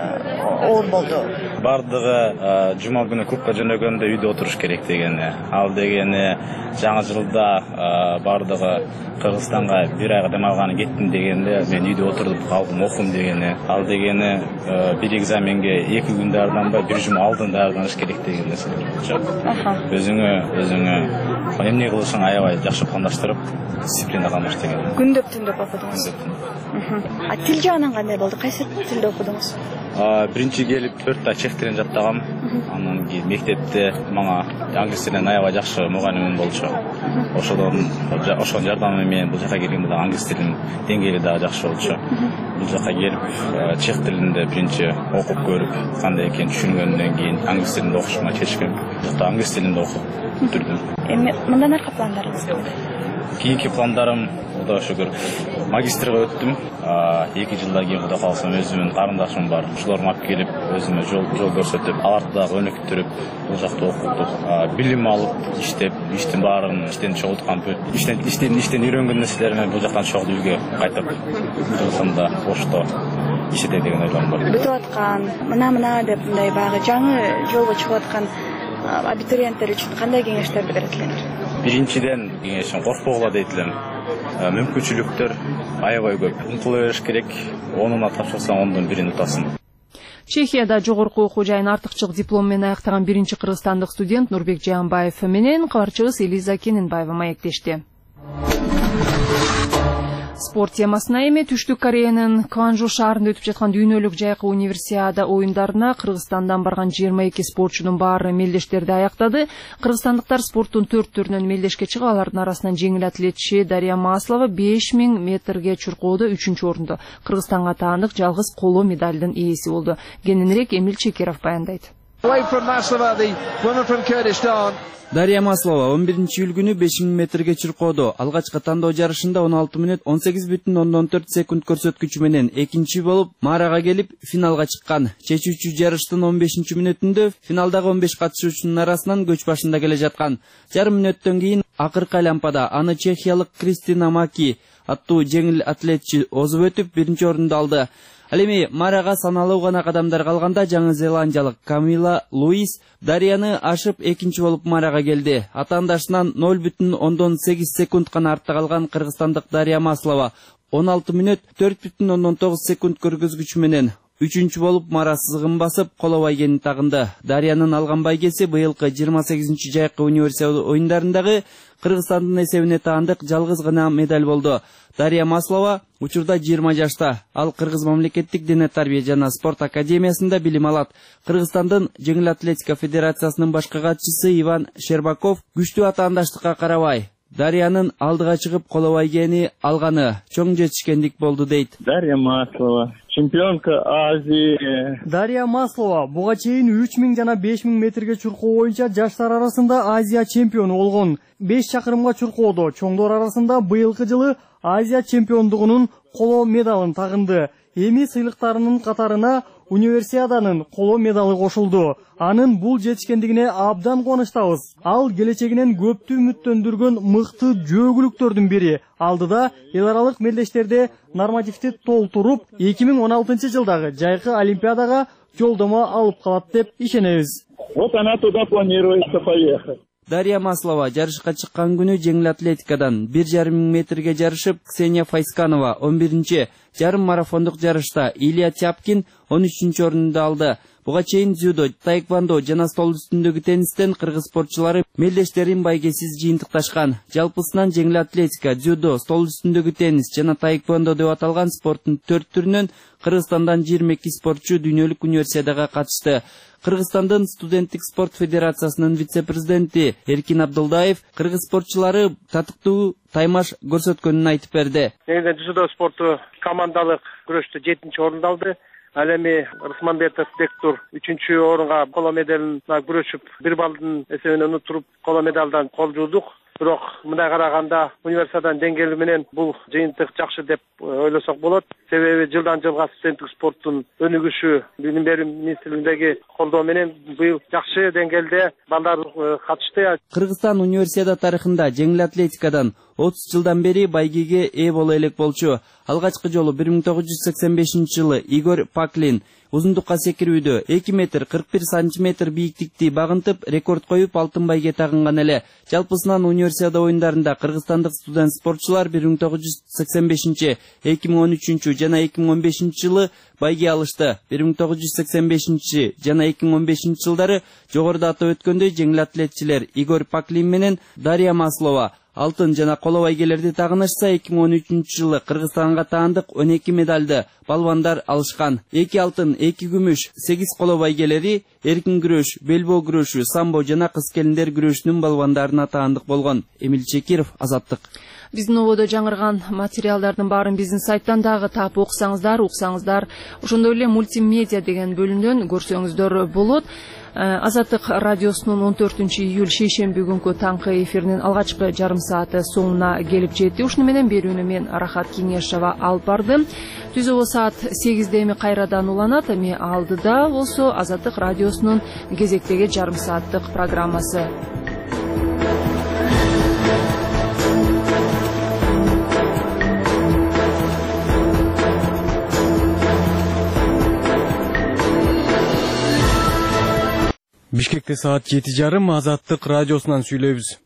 оор болду?
Бардыгы жума күнү клубка жөнөгөндө үйдө отуруш керек дегени. Ал дегени жаңы жылда бардыгы Кыргызстанга бир айга дем алганы кеттим дегенде мен үйдө отуруп калдым, окум дегени. Ал дегени бир экзаменге 2 күн даярданбай, бир жума алдын даярданыш керек деген нерсе. Өзүңө эмне кылышың аябай жакшы пландаштырып, дисциплина калмаш деген.
Күндөп-түндөп окудуңуз. Тил жагынан кандай болду? Кайсы тилде окудуңуз?
Биринчи келип 4 ай чех тилин жаттагам. Анан кийин мектепте мага англис тилинен аябай жакшы мугалимим болчу. Ошонун жардамы менен бул жака келгенде дагы англис тилинин деңгээли дагы жакшы болчу. Бул жака келип чех тилинде биринчи окуп көрүп, кандай экенин түшүнгөндөн кийин англис тилинде окушума чечкем. Жакта англис тилинде окуп бүтүрдүм.
Эми мындан аркы пландарыңыз?
Кийинки пландарым Кудайга шүгүр магистрга өттүм. 2 жылдан кийин Кудай кааласа өзүмдүн карындашым бар. Ушуларга алып келип, өзүмө жол көрсөтүп, аларды дагы өнүктүрүп, бул жакта окутуп, билим алып, иштеп, иштин баарын иштен чогулткан, иштен үйрөнгөн нерселерими бул жактан чогулуп үйгө кайтып, Кыргызстанда ошто иштете деген ойлорум бар.
Бүтүп аткан, мына деп мындай баягы жаңы жолго чыгып аткан абитуриенттер үчүн кандай кеңештерди берет элеңер?
Биринчиден кеңешим коркпогула дейт элем. Мүмкүнчүлүктөр аябай көп. Умтула бериш керек. 10-уна тапшырсаң 10дон 1-ин утасың.
Чехияда жогорку окуу жайын артыкчылык диплом менен аяктаган биринчи кыргызстандык студент Нурбек Жаанбаев менен кабарчыбыз Элиза Кененбаева маектешти. Спорт темасына эми Түштүк Кореянын Кванжу шаарында өтүп жаткан дүйнөлүк жайкы универсиада оюндарына Кыргызстандан барган 22 спортчунун баары мелдештерди аяктады. Кыргызстандыктар спорттун 4 түрүнөн мелдешке чыгып, алардын арасынан жеңил атлетчи Дарья Маслова 5000 метрге чуркоодо 3-орунду. Кыргызстанга таандык жалгыз коло медалдын ээси болду. Кененирээк Эмил Чекеров баяндайт.
Дарья Маслова 11-июль күнү 5000 метрге чуркоодо. Алгачкы тандоо жарышында 16 мүнөт 18,4 секунд көрсөткүчү менен экинчи болуп маарага келип финалга чыккан. Чечүүчү жарыштын 15-мүнөтүндө финалдагы 15 катышуучунун арасынан көч башында келе жаткан. Жарым мүнөттөн кийин акыркы айлампада аны чехиялык Кристина Маки аттуу жеңил атлетчи озуп өтүп 1-орунду алды. Ал эми маарага саналуу гана кадамдар калганда Жаңы Зеландиялык Камила Луис Дарьяны ашып экинчи болуп маарага келди. Атаандашынан 0,8 секунд гана артта калган кыргызстандык Дарья Маслова 16 мүнөт 4,9 секунд көргөзгүчү менен 3-чү болуп мара сызыгын басып коло байгени тагынды. Дарьянын алган байгеси быйылкы 28-чи жайкы универсиада оюндарындагы Кыргызстандын эсебине таандык жалгыз гана медаль болду. Дарья Маслова учурда 20 жашта. Ал Кыргыз мамлекеттик дене тарбия жана спорт академиясында билим алат. Кыргызстандын жеңил атлетика федерациясынын башкы катчысы Иван Щербаков күчтүү атаандаштыкка карабай Дарьянын алдыга чыгып коло байгени алганы чоң жетишкендик болду дейт.
Дарья Маслова, чемпионка Азии.
Дарья Маслова буга чейин 3000 жана 5000 метрге чуркоо боюнча жаштар арасында Азия чемпиону болгон. 5 чакырымга чуркоодо чоңдор арасында быйылкы жылы Азия чемпиондугунун коло медалын тагынды. Эми сыйлыктарынын катарына универсиаданын коло медалы кошулду. Анын бул жетишкендигине абдан кубанычтабыз. Ал келечегинен көптү үмүттөндүргөн мыкты жөөгүлүктөрдүн бири. Алдыда эл аралык мелдештерде нормативди толтуруп, 2016 жылдагы жайкы олимпиадага жолдомо алып калат деп ишенебиз.
Вот она туда планируется поехать.
Дарья Маслова жарышка чыккан күнү жеңил атлетикадан 1,5 метрге жарышып, Ксения Файсканова 11-чи, жарым марафондук жарышта Илья Тяпкин 13-орунду алды. Буга чейин дзюдо, таэквондо жана стол үстүндөгү теннистен кыргыз спортчулары мелдештерин байгесиз жыйынтыкташкан. Жалпысынан жеңил атлетика, дзюдо, стол үстүндөгү теннис жана таэквондо деп аталган спорттун 4 түрүнөн Кыргызстандан 22 спортчу дүйнөлүк универсиадага катышты. Кыргызстандын студенттик спорт федерациясынын вице-президенти Эркин Абдулдаев кыргыз спортчулары татыктуу таймаш көрсөткөнүн айтып берди.
Негизинен дзюдо спорту командалык күрөштө 7-орунду алды. Ал эми Рысманбетов Бектур 3-орунга коло медалын күрөшүп, 1 балдын эсебинен утуруп коло медалдан кол жуудук. Бирок мындай караганда универсиаданын деңгээли менен бул жыйынтык жакшы деп ойлосок болот. Себеби жылдан жылга студенттик спорттун өнүгүшү билим берүү министрлигиндеги колдоо менен быйыл жакшы деңгээлде балдар катышты.
Кыргызстан универсиада тарыхында жеңил атлетикадан 30 жылдан бери байгеге ээ боло элек болчу. Алгачкы жолу 1985 жылы Игорь Паклин узундукка секирүүдө 2 метр 41 сантиметр бийиктикти багынтып рекорд коюп алтын байге тагынган эле. Жалпысынан универсиада оюндарында кыргызстандык студент спортчулар 1985, 2013 жана 2015 жылы байге алышты. 1985 жана 2015 жылдары жогоруда атап өткөндөй жеңил атлетчилер Игорь Паклин менен Дарья Маслова алтын жана коло байгелерди тагынышса, 2013 жылы Кыргызстанга таандык 12 медалды балбандар алышкан. 2 алтын, 2 күмүш, 8 коло байгелери эркин күрөш, белбоо күрөшү, самбо жана кыз келиндер күрөшүнүн балбандарына таандык болгон. Эмил Чекиров, Азаттык.
Биздин ободо жаңырган материалдардын баарын биздин сайттан дагы таап уксаңыздар. Ошондой эле мультимедиа деген бөлүмдөн көрсөңүздөр болот. Азаттык радиосунун 14 июль шейшемби күнкү таңкы эфиринин алгачкы жарым сааты соңуна келип жетти. Ушуну менен берүүнү мен Рахат Кеңешова алып бардым. Түзөө саат 8-де эми кайрадан уланат. Эми алдыда болсо Азаттык радиосунун кезектеги жарым сааттык программасы.
Бишкекте саат 7:30 Азаттык радиосунан сүйлөйбүз.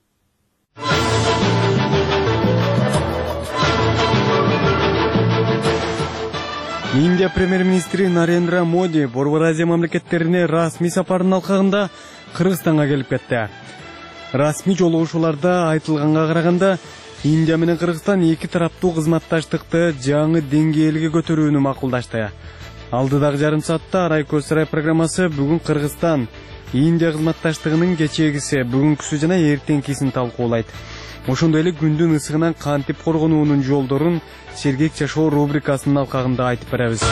Индия премьер-министри Нарендра Моди Борбор Азия мамлекеттерине расмий сапардын алкагында Кыргызстанга келип кетти. Расмий жолугушууларда айтылганга караганда, Индия менен Кыргызстан эки тараптуу кызматташтыкты жаңы деңгээлге көтөрүүнү макулдашты. Алдыдагы жарым саатта Арай көз сарай программасы бүгүн Кыргызстан Индия кызматташтыгынын кечегиси, бүгүнкүсү жана эртеңкисин талкуулайт. Ошондой эле күндүн ысыгынан кантип коргонуунун жолдорун Сергек жашоо рубрикасынын алкагында айтып беребиз.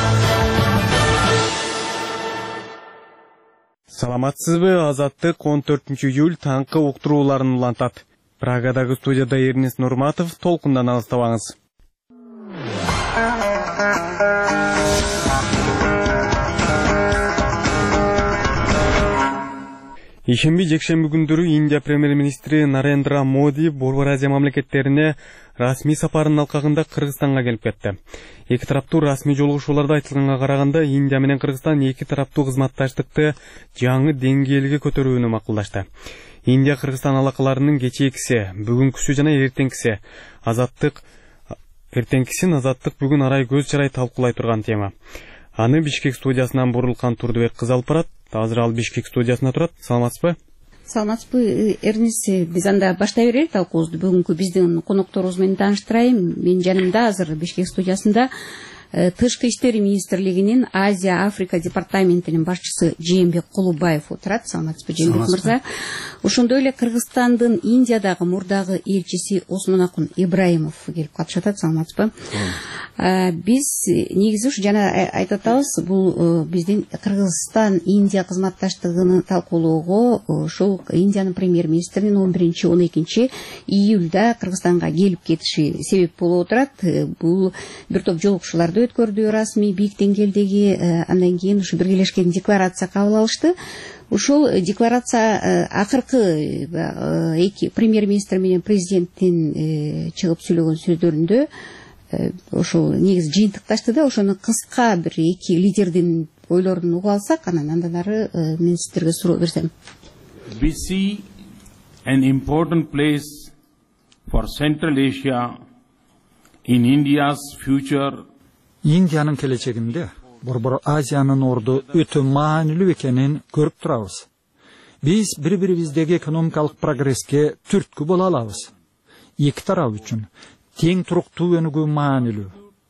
Саламатсызбы? Азаттык 14 июль таңкы уктурууларын улантат. Прагадагы студияда Эрнест Нурматов, толкундан алыстабаңыз. Ишемби жекшемби күндөрү Индия премьер-министри Нарендра Моди Борбор Азия мамлекеттерине расмий сапарынын алкагында Кыргызстанга келип кетти. Эки тараптуу расмий жолугушууларда айтылганга караганда, Индия менен Кыргызстан эки тараптуу кызматташтыкты жаңы деңгээлге көтөрүүнү макулдашты. Индия Кыргызстан алакаларынын кечээкиси, бүгүнкүсү жана эртеңкисин Азаттык бүгүн Арай көз чарай талкуулай турган тема. Аны Бишкек студиясынан Бурулкан Турдубек кыз алып барат. Азыр ал Бишкек студиясында турат. Саламатсызбы?
Саламатсызбы, Эрнест. Биз анда баштай берели талкуубузду. Бүгүнкү биздин конокторубуз менен тааныштырайын. Мен жанымда азыр Бишкек студиясында Тышкы иштер министрлигинин Азия Африка департаментинин башчысы Жээнбек Кулубаев отурат. Саламатсызбы, Жээнбек мырза. Ошондой эле Кыргызстандын Индиядагы мурдагы элчиси Осмонакун Ибраимов келип катышат. Саламатсызбы. Биз негизи ушу жана айтып атабыз, бул биздин Кыргызстан Индия кызматташтыгын талкуулоого ушул Индиянын премьер-министринин 11-12 июлда Кыргызстанга келип кетиши себеп болуп отурат. Бул бир топ жолугушууларды өткөрдү, расмий бийик деңгээлдеги, андан кийин ушу биргелешкен декларация кабыл алышты. Ушул декларация акыркы эки премьер-министр менен президенттин чыгып сүйлөгөн сөздөрүндө ошол негизи жыйынтыкташты да, ошону кыска бир эки лидердин ойлорун угуп алсак, андан ары мен сиздерге суроо берсем.
We see an important place for Central Asia in India's future.
Индиянын келечегинде Борбор Азиянын орду өтө маанилүү экенин көрүп турабыз. Биз бири-бирибиздеги экономикалык прогресске түрткү боло алабыз. Эки тарап үчүн тең туруктуу өнүгүү маанилүү.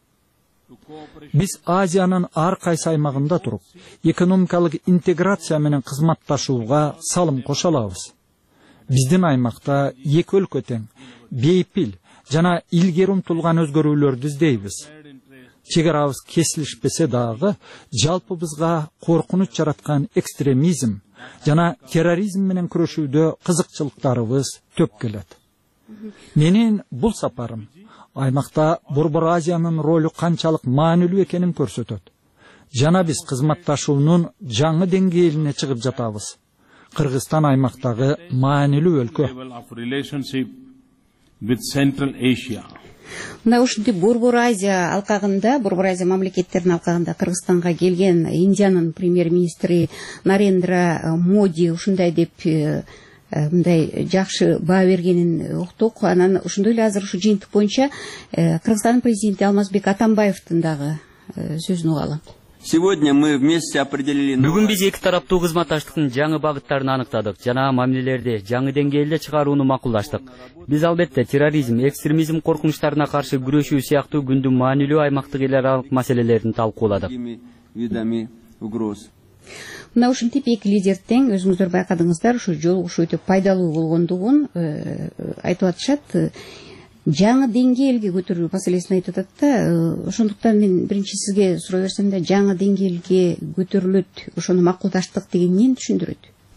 Биз Азиянын ар кайсы аймагында туруп, экономикалык интеграция менен кызматташууга салым кошо алабыз. Биздин аймакта эки өлкө тең, бейпил жана илгери умтулган өзгөрүүлөрдү издейбиз. Чегарабыз кесилишпесе дагы, жалпыбызга коркунуч жараткан экстремизм жана терроризм менен күрөшүүдө кызыкчылыктарыбыз төп келет. Менин бул сапарым аймакта Борбор Азиянын ролу канчалык маанилүү экенин көрсөтөт. Жана биз кызматташуунун жаңы деңгээлине чыгып жатабыз. Кыргызстан аймактагы маанилүү өлкө.
Мына ушинтип Борбор Азия алкагында, Борбор Азия мамлекеттеринин алкагында Кыргызстанга келген Индиянын премьер-министри Нарендра Моди ушундай деп мындай жакшы баа бергенин уктук. Анан ошондой эле азыр ушу жыйынтык боюнча Кыргызстандын президенти Алмазбек Атамбаевдин дагы сөзүн угалы.
Бүгүн биз эки тараптуу кызматташтыктын жаңы багыттарын аныктадык жана мамилелерди жаңы деңгээлде чыгарууну макулдаштык. Биз албетте терроризм, экстремизм коркунучтарына каршы күрөшүү сыяктуу күндүн маанилүү аймактык эл аралык маселелерин талкууладык.
Мына ушинтип эки лидер тең, өзүңүздөр байкадыңыздар, ушу жолугушуу өтө пайдалуу болгондугун айтып атышат. Жаңы деңгээлге көтөрүү маселесин айтып атат да, ошондуктан мен биринчи сизге суроо берсем да, жаңы деңгээлге көтөрүлөт, ошону макулдаштык деген эмнени түшүндүрөт?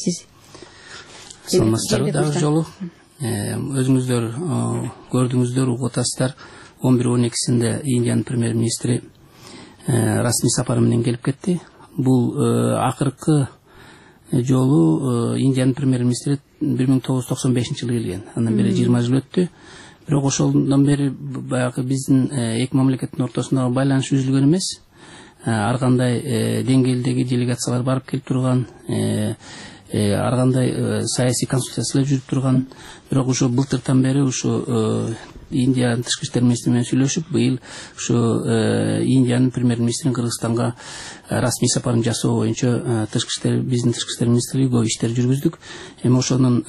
Сиз
саламатсыздарбы дагы жолу. Өзүңүздөр көрдүңүздөр, угуп атасыздар. 11-12-синде Индиянын премьер-министри расмий сапары менен келип кетти. Бул акыркы жолу Индиянын премьер-министри 1995-жылы келген. Андан бери 20 жыл өттү. Бирок ошондон бери баягы биздин эки мамлекеттин ортосундагы байланыш үзүлгөн эмес. Ар кандай деңгээлдеги делегациялар барып келип турган, ар кандай саясий консультациялар жүрүп турган. Бирок ошо былтыртан бери ошо Индиянын тышкы иштер министри менен сүйлөшүп, быйыл ошо Индиянын премьер-министринин Кыргызстанга расмий сапарын жасоо боюнча биздин тышкы иштер министрлиги көп иштер жүргүздүк. Эми ошонун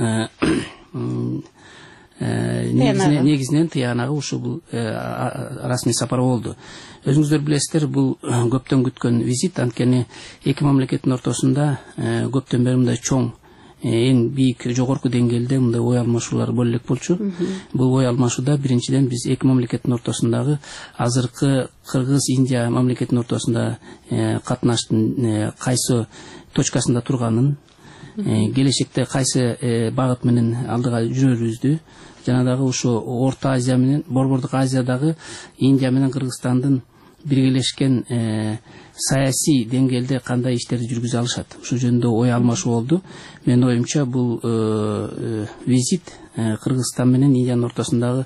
негизинен тыянагы ушу бул расмий сапар болду. Өзүңүздөр билесиздер, бул көптөн күткөн визит, анткени эки мамлекеттин ортосунда көптөн бери мындай чоң, эң бийик, жогорку деңгээлде мындай ой алмашуулар боло элек болчу. Бул ой алмашууда биринчиден биз эки мамлекеттин ортосундагы азыркы Кыргыз-Индия мамлекеттин ортосунда катнаштын кайсы точкасында турганын, келечекте кайсы багыт менен алдыга жүрөрүбүздү, жана дагы ошо Орто Азия менен Борбордук Азиядагы Индия менен Кыргызстандын биргелешкен саясий деңгээлде кандай иштерди жүргүзө алышат, ушул жөнүндө ой алмашуу болду. Менин оюмча бул визит Кыргызстан менен Индиянын ортосундагы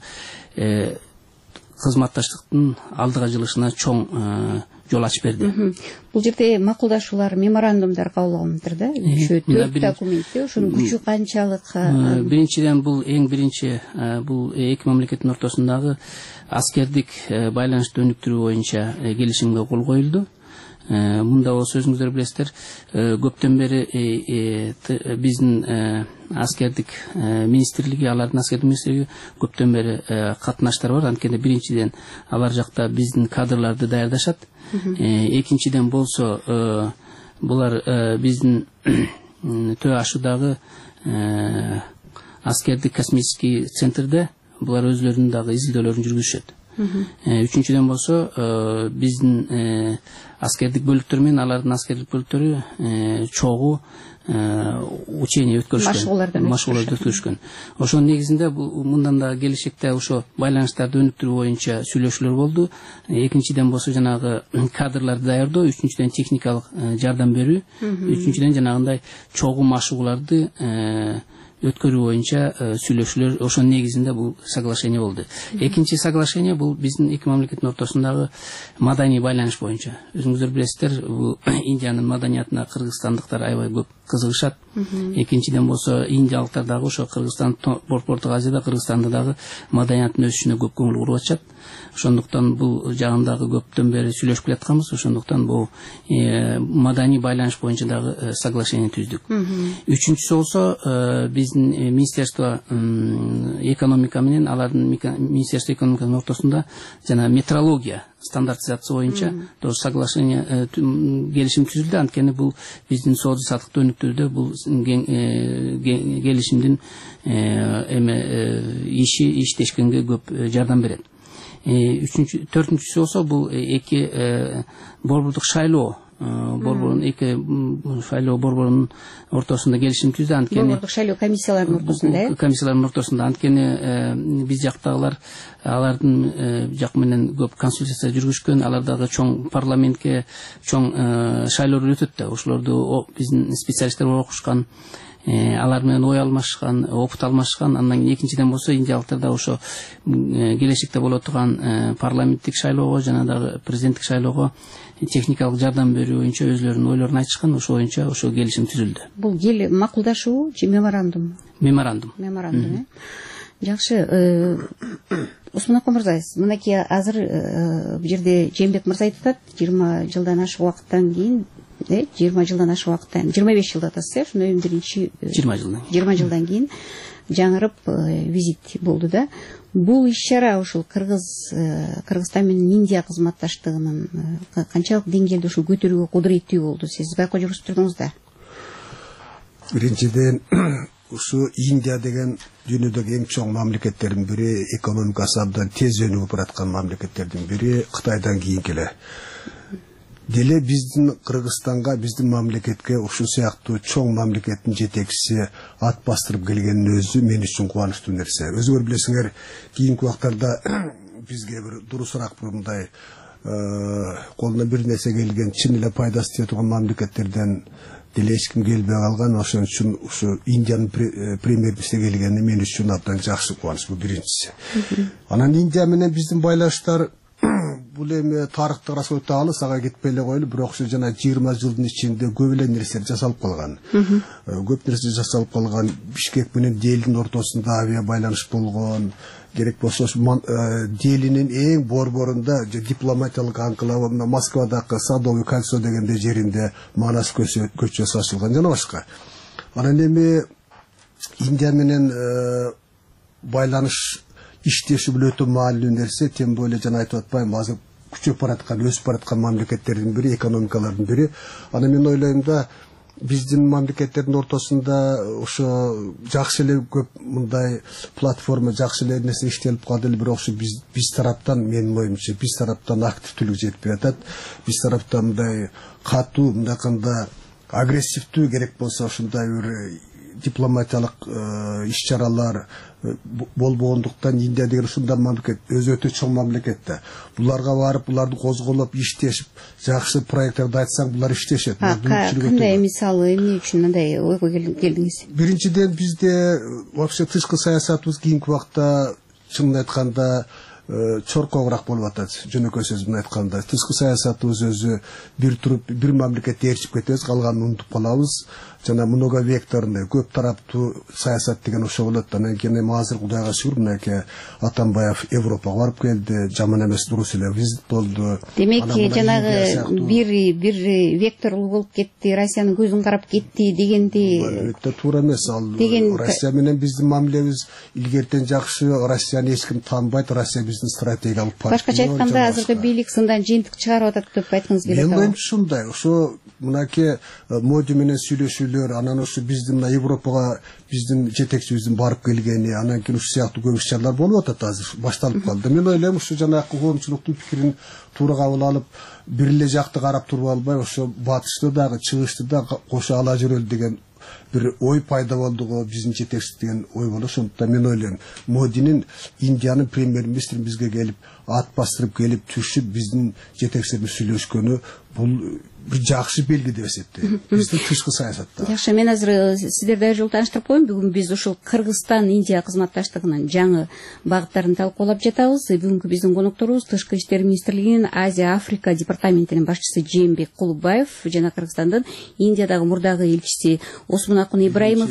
кызматташтыктын алдыга жылышына чоң жол ачып берди.
Бул жерде макулдашуулар, меморандумдар кабыл алынды да? Төрт документте ошонун күчү канчалык?
Биринчиден бул эң биринчи бул эки мамлекеттин ортосундагы аскердик байланышты өнүктүрүү боюнча келишимге кол коюлду. Мында болсо өзүңүздөр билесиздер, көптөн бери биздин аскердик министрлиги, алардын аскердик министрлиги көптөн бери катнаштар бар. Анткени биринчиден алар жакта биздин кадрларды даярдашат. Экинчиден болсо булар биздин Төө Ашуудагы аскердик космический центрде булар өзлөрүнүн дагы изилдөөлөрүн жүргүзүшөт. Үчүнчүдөн болсо биздин аскердик бөлүктөр менен алардын аскердик бөлүктөрү чогуу учение өткөрүшкөн, машыгууларды өткөрүшкөн. Ошонун негизинде мындан да келечекте ошо байланыштарды өнүктүрүү боюнча сүйлөшүүлөр болду. Экинчиден болсо жанагы кадрларды даярдоо, үчүнчүдөн техникалык жардам берүү, үчүнчүден жанагындай чогуу машыгууларды өткөрүү боюнча сүйлөшүүлөр, ошонун негизинде бул соглашение болду. Экинчи соглашение бул биздин эки мамлекеттин ортосундагы маданий байланыш боюнча. Өзүңүздөр билесиздер, бул Индиянын маданиятына кыргызстандыктар аябай көп кызыгышат. Экинчиден болсо индиялыктар дагы ошо Кыргызстан, Борбордук Азияда Кыргызстандын дагы маданияттын өсүшүнө көп көңүл буруп атышат. Ошондуктан бул жагындагы көптөн бери сүйлөшүп келатканбыз. Ошондуктан бул маданий байланыш боюнча дагы соглашение түздүк. Үчүнчүсү болсо биздин Министерство экономика менен алардын Министерство экономиканын ортосунда жана метрология стандартизация боюнча тоже соглашение келишим түзүлдү. Анткени бул биздин соода саттыкты өнүктүрүүдө бул келишимдин иштешкенге көп жардам берет. Төртүнчүсү болсо бул эки борбордук шайлоо борборунун эки шайлоо борборунун ортосунда келишим түздү. Анткени
борбордук шайлоо комиссияларынын ортосунда,
комиссиялардын ортосунда, анткени биз жактагылар алардын жак менен көп консультация жүргүзгөн, алар дагы чоң парламентке чоң шайлоолор өтөт да. Ошолорду биздин специалисттер окушкан, алар менен ой алмашкан, опыт алмашкан. Андан кийин экинчиден болсо индиялыктар да ошо келечекте боло турган парламенттик шайлоого жана дагы президенттик шайлоого техникалык жардам берүү боюнча өзлөрүнүн ойлорун айтышкан. Ошо боюнча ошо келишим түзүлдү.
Бул макулдашуу же меморандум?
Меморандум.
Жакшы. Усманакул мырза, мынакей азыр бул жерде Жээнбек мырза айтып атат, 20 жылдан ашык убакыттан кийин 20 жылдан ашык убакыттан 25 жылда атасыз, ошондой биринчи 20 жылдан кийин жаңырып визит болду да. Бул иш-чара ушул Кыргызстан менен Индия кызматташтыгынын канчалык деңгээлде ушул көтөрүүгө кудуреттүү болду? Сиз байкоо жүргүзүп турдуңуз да.
Биринчиден ушу Индия деген дүйнөдөгү эң чоң мамлекеттердин бири, экономикасы абдан тез өнүгүп бараткан мамлекеттердин бири, Кытайдан кийин келе. деле биздин Кыргызстанга, биздин мамлекетке ушул сыяктуу чоң мамлекеттин жетекчиси ат бастырып келгенин өзү мен үчүн кубанычтуу нерсе. Өзүңөр билесиңер, кийинки убактарда бизге бир дурусураак мындай колуна бир нерсе келген, чын эле пайдасы тие турган мамлекеттерден деле эч ким келбей калган. Ошон үчүн ушу Индиянын премьер-министри келгени мен үчүн абдан жакшы кубаныч, бул биринчиси. Анан Индия менен биздин байланыштар бул эми тарыхта ыраса өтө алыс, ага кетпей эле коелу, бирок ушу жана 20 жылдын ичинде көп эле нерселер жасалып калган. Көп нерсе жасалып калган. Бишкек менен Делинин ортосунда авиа байланыш болгон. Керек болсо Делинин эң борборунда дипломатиялык анклавы Москвадагы Садовый кольцо дегенде жеринде Манас көчөсү ачылган жана башка. Анан эми Индия менен байланыш иштеши бул өтө маанилүү нерсе, тем более жана айтып атпайм, азыр күчөп бараткан, өсүп бараткан мамлекеттердин бири, экономикалардын бири. Анан мен ойлойм да, биздин мамлекеттердин ортосунда ошо жакшы эле көп мындай платформа, жакшы эле нерсе иштелип калды эле, бирок ошо биз тараптан, менин оюмча, биз тараптан активдүүлүк жетпей атат. Биз тараптан мындай катуу, мындакында агрессивдүү, керек болсо ушундай бир дипломатиялык иш-чаралар болбогондуктан Индия деген ушундай мамлекет, өзү өтө чоң мамлекет да. Буларга барып, буларды козголоп, иштешип, жакшы проекттарды айтсаң, булар иштешет.
Кандай мисалы, эмне үчүн мындай ойго келдиңиз?
Биринчиден, бизде вообще тышкы саясатыбыз кийинки убакта чынын айтканда чоркогураак болуп атат. Жөнөкөй сөз менен айтканда, тышкы саясатыбыз өзү бир туруп, бир мамлекетте ээрчип кетебиз, калганын унутуп калабыз. Жана многовекторный, көп тараптуу саясат деген ошо болот. Анан кийин эми азыр Кудайга шүгүр, мынакей Атамбаев Европага барып келди, жаман эмес, дурус эле визит болду.
Демек, жанагы бир векторлуу болуп кетти, Россиянын көзүн карап кетти дегенди
өтө туура эмес. Ал Россия менен биздин мамилебиз илгертен жакшы, Россияны эч ким таанбайт, Россия биздин стратегиялык партнер.
Башкача айтканда, азыркы бийлик сындан жыйынтык чыгарып атат деп айткыңыз келет.
Мен оюмча ушундай, ошо мынакей Моди менен сүйлөшүүлөр, анан ошо биздин Европага биздин жетекчибиздин барып келгени, анан кийин ушул сыяктуу көп иш-чаралар болуп атат, азыр башталып калды. Мен ойлойм, ушу жанагы коомчулуктун пикирин туура кабыл алып, бир эле жакты карап туруп албай, ошо батышты дагы, чыгышты да кошо ала жүрөлү деген бир ой пайда болду го, биздин жетекчилик деген ой болду. Ошондуктан мен ойлойм, Модинин Индиянын премьер-министри бизге келип, ат бастырып келип, түшүп биздин жетекчилермен сүйлөшкөнү, бул бир жакшы белги деп эсептейм. Биздин тышкы саясатта.
Жакшы, мен азыр сиздерди айжол тааныштырып коеюн. Бүгүн биз ушул Кыргызстан-Индия кызматташтыгынын жаңы багыттарын талкуулап жатабыз. Бүгүнкү биздин конокторубуз Тышкы иштер министрлигинин Азия-Африка департаментинин башчысы Жээнбек Кулубаев жана Кыргызстандын Индиядагы мурдагы элчиси Осмонакун Ибраимов.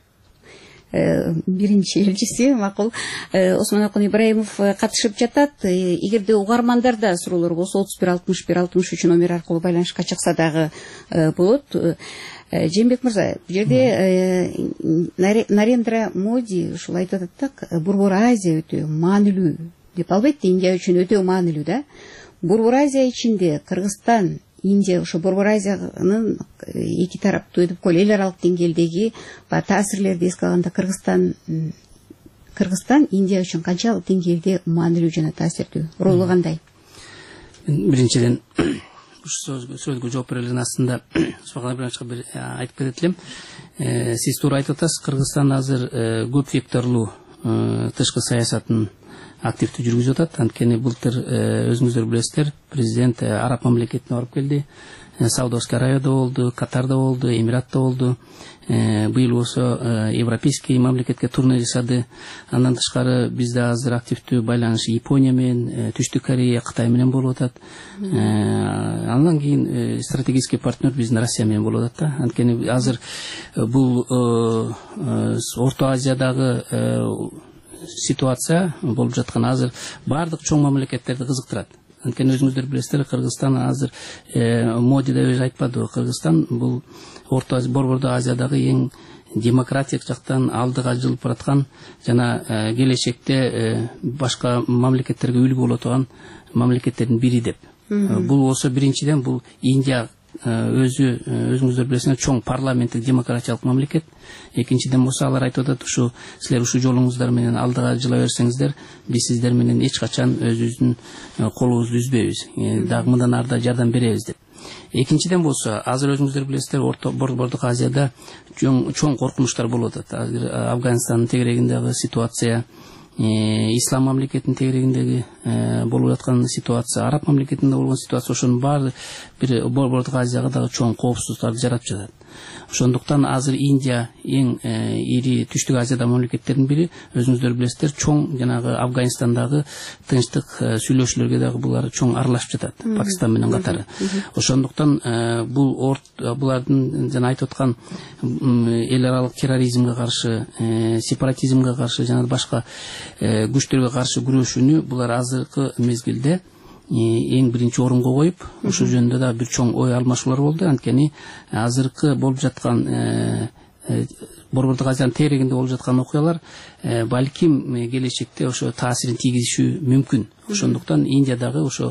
Биринчи элчиси, макул, Осмонакун Ибраимов катышып жатат. Эгерде угармандарда суроолор болсо 31-61-63 номер аркылуу байланышка чыкса дагы болот. Жээнбек мырза, бул жерде Нарендра Моди ушул айтып атат так, Борбор Азия өтө маанилүү деп, албетте Индия үчүн өтө маанилүү да. Борбор Азия ичинде Кыргызстан, Индия, ошо Борбор Азиянын эки тараптуу деп коелу, эл аралык деңгээлдеги таасирлерди эске алганда Кыргызстан Индия үчүн канчалык деңгээлде маанилүү жана таасирдүү, ролу кандай?
Биринчиден сөзгө жооп бере элек астында бир айтып кетет элем. Сиз туура айтып атасыз, Кыргызстан азыр көп векторлуу тышкы саясатын активдүү жүргүзүп атат. Анткени былтыр өзүңүздөр билесиздер, президент араб мамлекетине барып келди. Саудовский Аравияда болду, Катарда болду, Эмиратта болду. Быйыл болсо европейский мамлекетке турне жасады. Андан тышкары бизде азыр активдүү байланыш Япония менен, Түштүк Корея, Кытай менен болуп атат. Андан кийин стратегический партнер биздин Россия менен болуп атат да. Анткени азыр бул Орто Азиядагы ситуация болуп жаткан азыр бардык чоң мамлекеттерди кызыктырат. Анткени өзүңүздөр билесиздер, Кыргызстан азыр Моди да өзү айтпады, Кыргызстан бул Борбордо Азиядагы эң демократик жактан алдыга жылып бараткан жана келечекте башка мамлекеттерге үлгү боло турган мамлекеттердин бири деп. Бул болсо биринчиден бул Индия өзүңүздөр билесиңер, чоң парламенттик демократиялык мамлекет. Экинчиден болсо алар айтып атат, ушу силер ушу жолуңуздар менен алдыга жыла берсеңиздер, биз сиздер менен эч качан өзүбүздүн колубузду үзбөйбүз, дагы мындан ары да жардам беребиз деп. Экинчиден болсо, азыр өзүңүздөр билесиздер, Борбордук Азияда чоң коркунучтар болуп атат. Азыр Афганистандын тегерегиндеги ситуация, ислам мамлекетинин тегерегиндеги болуп аткан ситуация, араб мамлекетинде болгон ситуация, ошонун баары бир Борбордук Азияга дагы чоң коопсуздуктарды жаратып жатат. Ошондуктан азыр Индия эң ири Түштүк Азияда мамлекеттердин бири. Өзүңүздөр билесиздер, чоң жанагы Афганистандагы тынчтык сүйлөшүүлөргө дагы булар чоң аралашып жатат, Пакистан менен катары. Ошондуктан булардын жана айтып аткан эл аралык терроризмге каршы, сепаратизмге каршы жана башка күчтөргө каршы күрөшүүнү булар азыркы мезгилде эң биринчи орунга коюп, ошол жөнүндө да бир чоң ой алмашуулар болду. Анткени азыркы болуп жаткан Борбордук Азиянын тегерегинде болуп жаткан окуялар балким келечекте ошо таасирин тийгизиши мүмкүн. Ошондуктан Индиядагы ошо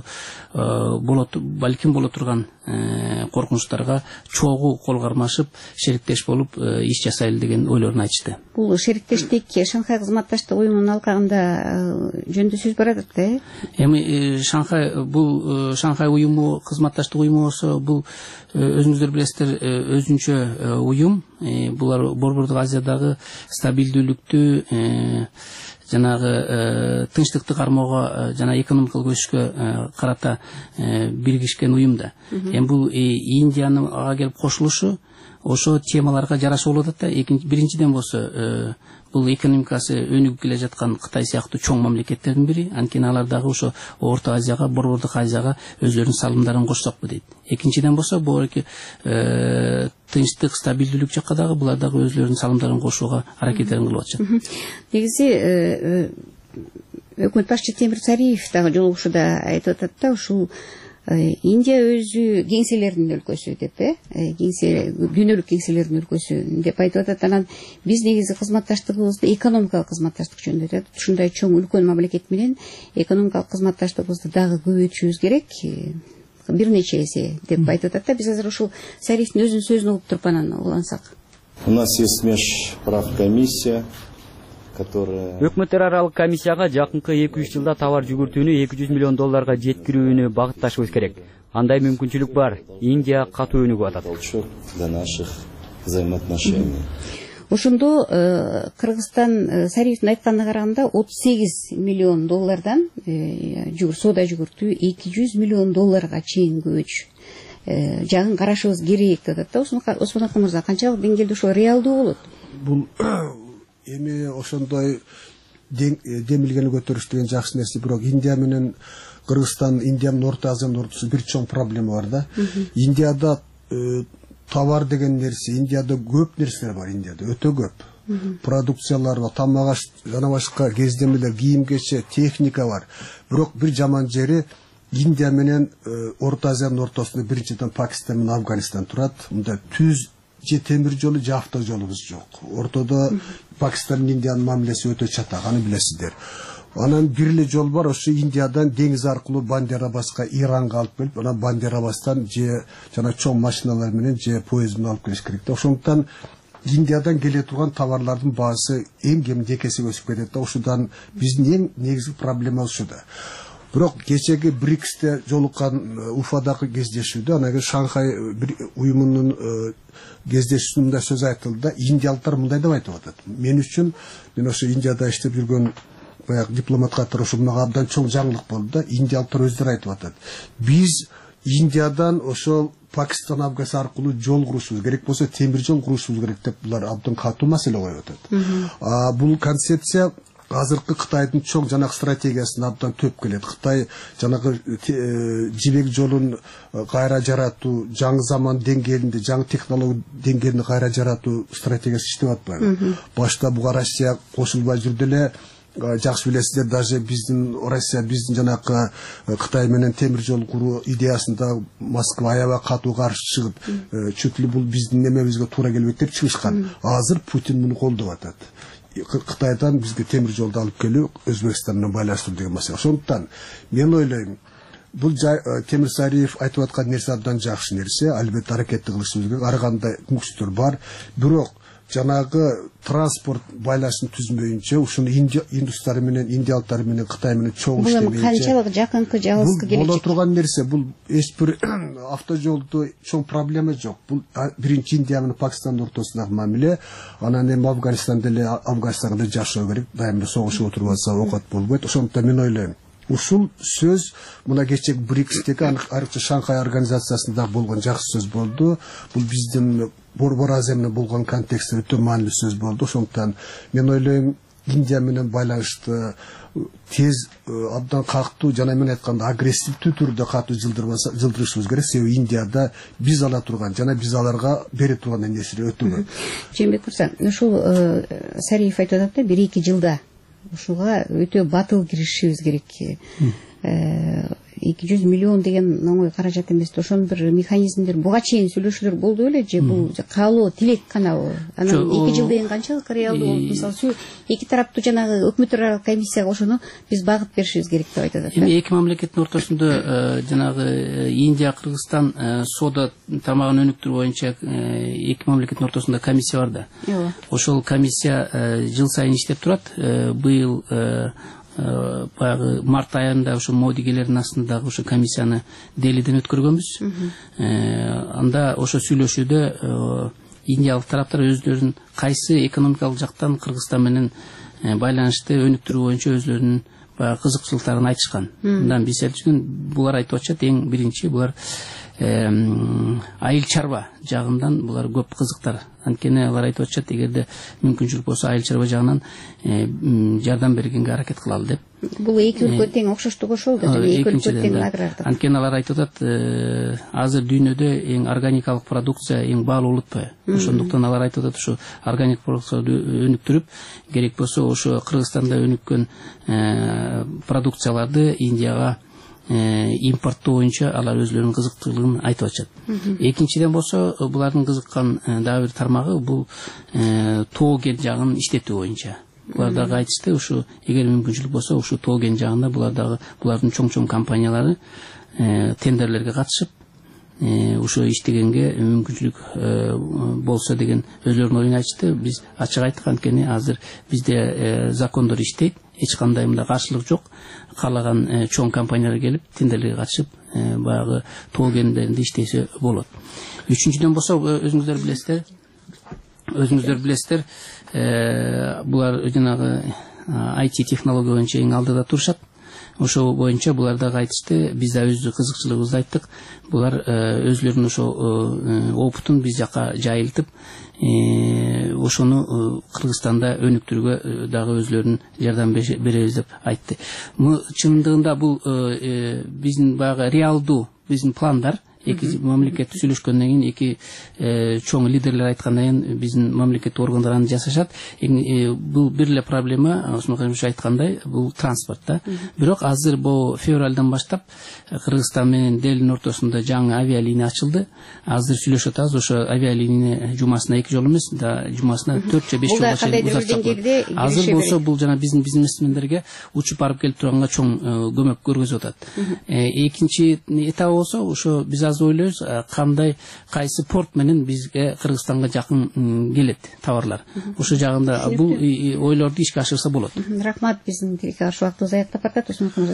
балким боло турган коркунучтарга чогуу кол кармашып, шериктеш болуп иш жасайлы деген ойлорун айтышты.
Бул шериктештик Шанхай кызматташтык уюмунун алкагында жөнүндө сөз барат да.
Эми Шанхай уюму, кызматташтык уюму болсо, бул өзүңүздөр билесиздер, өзүнчө уюм. Булар Борбордук Азиядагы стабилдүүлүктү, жанагы тынчтыкты кармоого жана экономикалык өсүшкө карата биригишкен уюм да. Эми бул Индиянын ага келип кошулушу ошо темаларга жараша болуп атат да. Биринчиден болсо, бул экономикасы өнүгүп келе жаткан Кытай сыяктуу чоң мамлекеттердин бири. Анткени алар дагы ошо Орто Азияга, Борбордук Азияга өзлөрүнүн салымдарын кошсокпу дейт. Экинчиден болсо, бул тынчтык, стабилдүүлүк жакка дагы булар дагы өзлөрүнүн салымдарын кошууга аракеттерин кылып атышат.
Негизи өкмөт башчы Темир Цариев дагы жолугушууда айтып атат да, ушул Индия өзү кеңселердин өлкөсү деп, дүйнөлүк кеңселердин өлкөсү деп айтып атат. Анан биз негизи кызматташтыгыбызды экономикалык кызматташтык жөнүндө айтат. Ушундай чоң үлкөн мамлекет менен экономикалык кызматташтыгыбызды дагы көбөйтүшүбүз керек, бир нече эсе деп айтып атат да. Биз азыр ушул Цариевдин өзүнүн сөзүн угуп туруп анан улансак.
У нас есть межправкомиссия,
Өкмөттөр аралык комиссияга жакынкы 2-3 жылда товар жүгүртүүнү $200 миллион жеткирүүнү багытташыбыз керек. Андай мүмкүнчүлүк бар. Индия катуу өнүгүп атат.
Ошондо Кыргызстан Цариевдин айтканына караганда $38 миллион соода жүгүртүү $200 миллион чейин көбөйчү жагын карашыбыз керек деп атат да. Осмон ака мырза, канчалык деңгээлде ошо реалдуу болот?
Бул эми ошондой демилгени көтөрүш деген жакшы нерсе, бирок Индия менен Кыргызстан, Индия менен Орто Азиянын ортосунда бир чоң проблема бар да. Индияда товар деген нерсе, Индияда көп нерселер бар, Индияда өтө көп. Продукциялар бар, тамак аш, жана башка кездемелер, кийим кече, техника бар. Бирок бир жаман жери, Индия менен Орто Азиянын ортосунда биринчиден Пакистан менен Афганистан турат. Мында түз же темир жолу же авто жолубуз жок. Ортодо Пакистан менен Индиянын мамилеси өтө чатак, аны билесиздер. Анан бир эле жол бар, ошо Индиядан деңиз аркылуу Бандер-Аббаска, Иранга алып келип, анан Бандер-Аббастан же жана чоң машиналар менен же поезд менен алып келиш керек да. Ошондуктан Индиядан келе турган товарлардын баасы эң кеминде 2 эсеге өсүп кетет да. Ошондон биздин эң негизги проблемабыз ушуда. Бирок кечеги БРИКСте жолуккан Уфадагы кездешүүдө, анан Шанхай уюмунун кездешүүсүндө сөз айтылды да, индиялыктар мындай деп айтып атат. Мен үчүн, мен ошо Индияда иштеп жүргөн баягы дипломат катары ошо мага абдан чоң жаңылык болду да. Индиялыктар өздөрү айтып атат. Биз Индиядан ошо Пакистан, Афганистан аркылуу жол курушубуз керек болсо, темир жол курушубуз керек деп булар абдан катуу маселе коюп атат. Бул концепция азыркы Кытайдын чоң жанагы стратегиясына абдан төп келет. Кытай жанагы жибек жолун кайра жаратуу, жаңы заман деңгээлинде, жаңы технология деңгээлинде кайра жаратуу стратегиясы иштеп атпайбы? Башта буга Россия кошулбай жүрдү эле. Жакшы билесиздер, даже Россия биздин жанагы Кытай менен темир жол куруу идеясында Москва аябай катуу каршы чыгып, чүт эле бул биздин немебизге туура келбейт деп чыгышкан. Азыр Путин муну колдоп атат. Кытайдан бизге темир жолду алып келүү, Өзбекстан менен байлаштыруу деген маселе. Ошондуктан мен ойлойм, бул Темир Цариев айтып аткан нерсе абдан жакшы нерсе, албетте аракетти кылышыбыз керек. Ар кандай мүмкүнчүлүктөр бар. Бирок жанагы транспорт байлашын түзмөйүнчө ушуну индустар менен индиялыктар менен Кытай менен чоң иштебейинче
бул канчалык жакынкы жалгызкы келечек
боло турган нерсе. Бул эч бир автожолдо чоң проблема жок. Бул биринчи Индия менен Пакистандын ортосундагы мамиле. Анан эми Афганистанда деле Афганистанда жашоо керек. Дайыма согушуп отуруп атса окат болбойт. Ошондуктан мен ойлойм, ушул сөз мына кечеги БРИКСтеги айрыкча Шанхай организациясында болгон жакшы сөз болду. Бул биздин Борбор Азия менен болгон контекстте өтө маанилүү сөз болду. Ошондуктан мен ойлойм, Индия менен байланышты тез абдан каттуу жана мен айтканда агрессивдүү түрдө катуу жылдырышыбыз керек. Себеби Индияда биз ала турган жана биз аларга бере турган нерселер өтө көп.
Жээнбек мырза, ушул Сариев айтып атат да, 1-2 жылда ушуга өтө батыл киришишибиз керек. 200 миллион деген оңой каражат эмес. Ошон бир механизмдер буга чейин сүйлөшүүлөр болду беле же бул каалоо, тилек канабы? Анан 2 жылдан кийин канчалык реалдуу болуп, мисалы эки тараптуу жанагы өкмөттөр аралык комиссияга ошону биз багыт беришибиз керек деп айтат.
Эми эки мамлекеттин ортосунда жанагы Индия, Кыргызстан соода тармагын өнүктүрүү боюнча эки мамлекеттин ортосунда комиссия бар да. Ошол комиссия жыл сайын иштеп турат. Быйыл баягы март айында ошо модигелердин астындагы ошо комиссияны Делиден өткөргөнбүз. Анда ошо сүйлөшүүдө индиялык тараптар өздөрүнүн кайсы экономикалык жактан Кыргызстан менен байланышты өнүктүрүү боюнча өзлөрүнүн баягы кызыкчылыктарын айтышкан. Мындан бисерчүн булар айтып атышат, эң биринчи булар айыл чарба жагынан булар көп кызыктар. Анткени алар айтып атышат, эгерде мүмкүнчүлүк болсо айыл чарба жагынан жардам бергенге аракет кылалы деп.
Бул эки өлкө тең окшоштук ошол да, эки өлкө тең агрардык.
Анткени алар айтып атат, азыр дүйнөдө эң органикалык продукция эң баалуу улутпайбы? Ошондуктан алар айтып атат, ушу органик продукцияны өнүктүрүп, керек болсо ошо Кыргызстанда өнүккөн продукцияларды Индияга импорттоо боюнча алар өзлөрүнүн кызыктуулугун айтып атышат. Экинчиден болсо булардын кызыккан дагы бир тармагы бул тоо кен жагын иштетүү боюнча. Булар дагы айтышты, ушу эгер мүмкүнчүлүк болсо ушу тоо кен жагында булардын чоң компаниялары тендерлерге катышып ушо иштегенге мүмкүнчүлүк болсо деген өзлөрүнүн оюн айтышты. Биз ачык айттык, анткени азыр бизде закондор иштейт, эч кандай мындай каршылык жок. Каалаган чоң компаниялар келип тендерлерге катышып баягы тоо кендеринде иштесе болот. Үчүнчүдөн болсо өзүңүздөр билесиздер, булар жанагы IT технология боюнча эң алдыда турушат. Ошо боюнча булар дагы айтышты, биз да өз кызыкчылыгыбызды айттык. Булар өзлөрүнүн ошо опытын биз жака жайылтып, ошону Кыргызстанда өнүктүрүүгө дагы өзлөрүнүн жардам беребиз деп айтты. Чындыгында бул биздин баягы реалдуу биздин пландар. Эки мамлекет сүйлөшкөндөн кийин, эки чоң лидерлер айткандан кийин биздин мамлекеттик органдар аны жасашат. Бул бир эле проблема, Осмон айткандай, бул транспорт да. Бирок азыр бул февралдан баштап Кыргызстан менен Делдин ортосунда жаңы авиалиния ачылды. Азыр сүйлөшүп атабыз, ошо авиалиния жумасына 2 жол эмес, жумасына 4 же 5 жолго чейин узартып. Азыр болсо бул жана биздин бизнесмендерге учуп барып келип турганга чоң көмөк көргөзүп атат. Экинчи этабы болсо ошо биз ойлойбуз, кандай кайсы порт менен бизге Кыргызстанга жакын келет товарлар. Ошо жагында бул ойлорду ишке ашырса болот.
Рахмат, биздин каршы убактыбыз аяктап атат.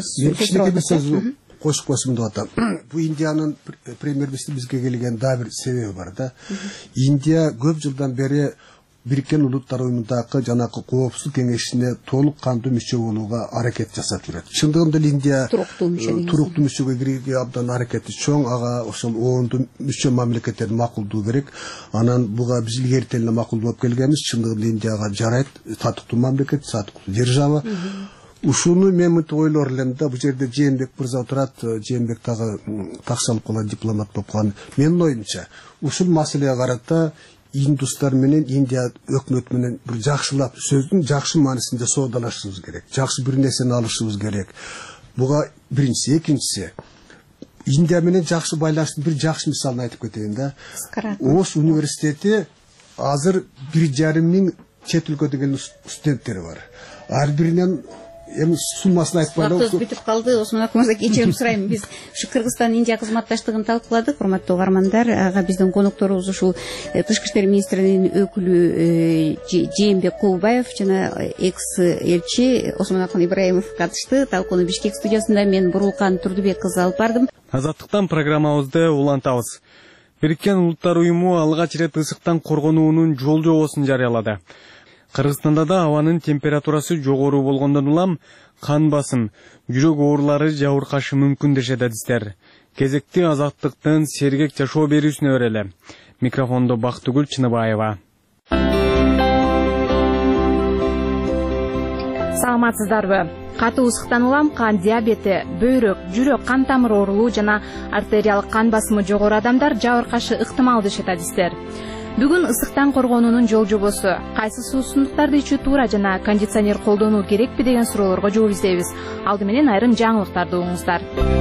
Кошуп койсом деп атам. Бул Индиянын премьер-министри бизге келген дагы бир себеби бар да. Индия көп жылдан бери Бириккен Улуттар Уюмундагы жанагы коопсуздук кеңешине толук кандуу мүчө болууга аракет жасап жүрөт. Чындыгында Индия туруктуу мүчөгө кирүүгө абдан аракети чоң. Ага ошол 10 мүчө мамлекеттердин макулдугу керек. Анан буга биз илгерти эле макул болуп келгенбиз. Чындыгында Индияга жарайт, татыктуу мамлекет, татыктуу держава. Ушуну мен мынтип ойлор элем да, бул жерде Жээнбек мырза турат, Жээнбек дагы такшалып калган дипломат болуп калган. Менин оюмча, ушул маселеге карата индустар менен Индия өкмөтү менен бир жакшылап сөздүн жакшы маанисинде соодалашышыбыз керек. Жакшы бир нерсени алышыбыз керек. Буга биринчиси, экинчиси Индия менен жакшы байланыштын бир жакшы мисалын айтып кетейин да. Ош университети азыр 1,5 миң чет өлкөдөн келген студенттери бар. Ар биринен эми суммасын айтпай эле
Сөз бүтүп калды. Осмон акымыздан кечирим сурайм. Биз ушу Кыргызстан Индия кызматташтыгын талкууладык. Урматтуу угармандар, ага биздин конокторубуз ушул Тышкы иштер министринин өкүлү Жээнбек Кулбаев жана экс элчи Осмон Акын Ибраимов катышты. Талкууну Бишкек студиясында мен Бурулкан Турдубек кызы алып бардым.
Азаттыктан программабызды улантабыз. Бириккен Улуттар уюму алгач ирет ысыктан коргонуунун жол жобосун жарыялады. Кыргызстанда да абанын температурасы жогору болгондон улам кан басым, жүрөк оорулары жабыркашы мүмкүн дешет адистер. Кезекти Азаттыктын сергек жашоо берүүсүнө берели. Микрофондо Бактыгүл Чыныбаева.
Саламатсыздарбы? Катуу ысыктан улам кан диабети, бөйрөк, жүрөк кан тамыр оорулуу жана артериялык кан басымы жогору адамдар жабыркашы ыктымал дешет адистер. Бүгүн ысыктан коргонуунун жол жобосу, кайсы суусундуктарды ичүү туура жана кондиционер колдонуу керекпи деген суроолорго жооп издейбиз. Алды менен айрым жаңылыктарды угуңуздар.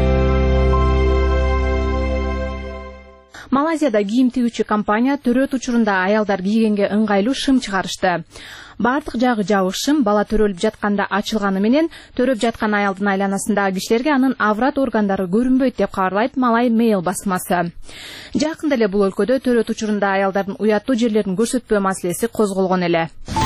Малайзияда кийим тигүүчү компания төрөт учурунда аялдар кийгенге ыңгайлуу шым чыгарышты. Бардык жагы жабык шым бала төрөлүп жатканда ачылганы менен төрөп жаткан аялдын айланасындагы кишилерге анын аврат органдары көрүнбөйт деп кабарлайт Малай Mail басмасы. Жакында эле бул өлкөдө төрөт учурунда аялдардын уяттуу жерлерин көрсөтпөө маселеси козголгон эле.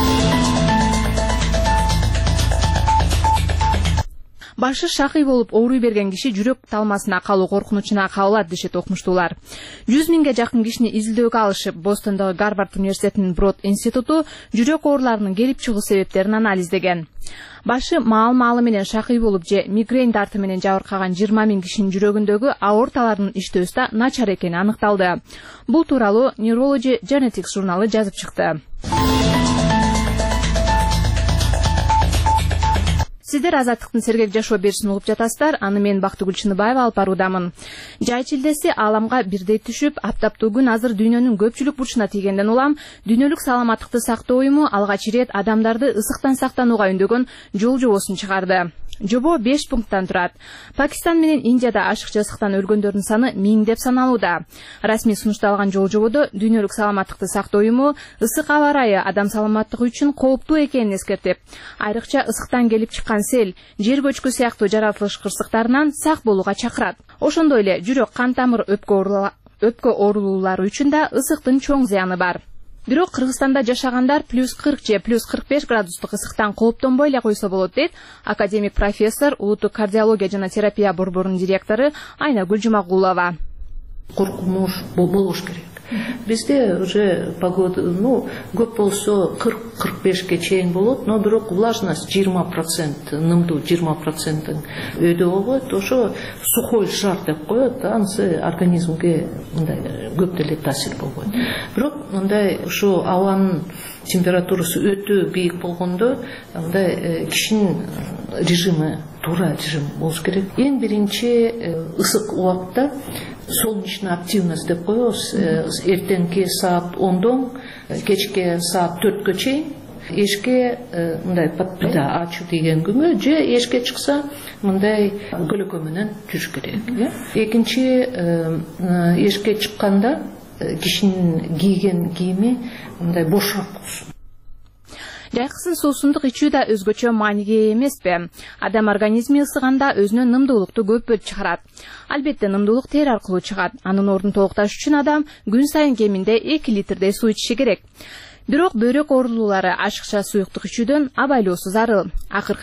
Башы шакый болуп ооруй берген киши жүрөк талмасына калуу коркунучуна кабылат дешет окумуштуулар. 100 миңге жакын кишини изилдөөгө алышып, Бостондогу Гарвард университетинин Брод институту жүрөк ооруларынын келип чыгуу себептерин анализдеген. Башы маал-маалы менен шакый болуп же мигрень дарты менен жабыркаган 20 миң кишинин жүрөгүндөгү аорталарынын иштөөсү да начар экени аныкталды. Бул тууралуу Neurology Genetics журналы жазып чыкты. Сиздер Азаттыктын сергек жашоо берүүсүн угуп жатасыздар. Аны мен Бактыгүл Чыныбаева алып баруудамын. Жай чилдеси ааламга бирдей түшүп, аптаптуу күн азыр дүйнөнүн көпчүлүк бурчуна тийгенден улам, дүйнөлүк саламаттыкты сактоо уюму алгач ирет адамдарды ысыктан сактанууга үндөгөн жол жобосун чыгарды. Жобо 5 пункттан турат. Пакистан менен Индияда ашыкча ысыктан өлгөндөрдүн саны 1000 деп саналууда. Расмий сунушталган жол жободо дүйнөлүк саламаттыкты сактоо уюму ысык аба ырайы адам саламаттыгы үчүн кооптуу экенин эскертип, айрыкча ысыктан келип чыккан сел, жер көчкү сыяктуу жаратылыш кырсыктарынан сак болууга чакырат. Ошондой эле жүрөк кан тамыр өпкө оорулуулары үчүн да ысыктын чоң зыяны бар. Бирок Кыргызстанда жашагандар +40 же +45 градустук ысыктан кооптонбой эле койсо болот дейт академик профессор, улуттук кардиология жана терапия борборунун директору Айнагүл Жумагулова.
Коркунуч болуш керек. Бизде уже погода, көп болсо 40-45ке чейин болот, но бирок влажность 20%, нымдуу 20% өйдө болот. Ошо сухой жар деп коет, анысы организмге мындай көп деле таасир болбойт. Бирок мындай ошо абанын температурасы өтө бийик болгондо, мындай кишинин режими туура режим болуш керек. Эң биринчи ысык убакта солнечная активность деп коебуз. Эртеңки саат 10дон кечке саат 4кө чейин эшикке мындай подпида ачуу деген күмө же эшикке чыкса мындай көлөкө менен жүрүш керек. Экинчи эшикке чыкканда кишинин кийген кийими мындай бошоак болсун.
Жайкысын суусундук ичүү да өзгөчө мааниге ээ эмеспи? Адам организми ысыганда өзүнөн нымдуулукту көп чыгарат. Албетте нымдуулук тер аркылуу чыгат. Анын ордун толукташ үчүн адам күн сайын кеминде 2 литрдей суу ичиши керек. Бирок бөйрөк оорулуулары ашыкча суюктук ичүүдөн абайлоосу зарыл. Акыркы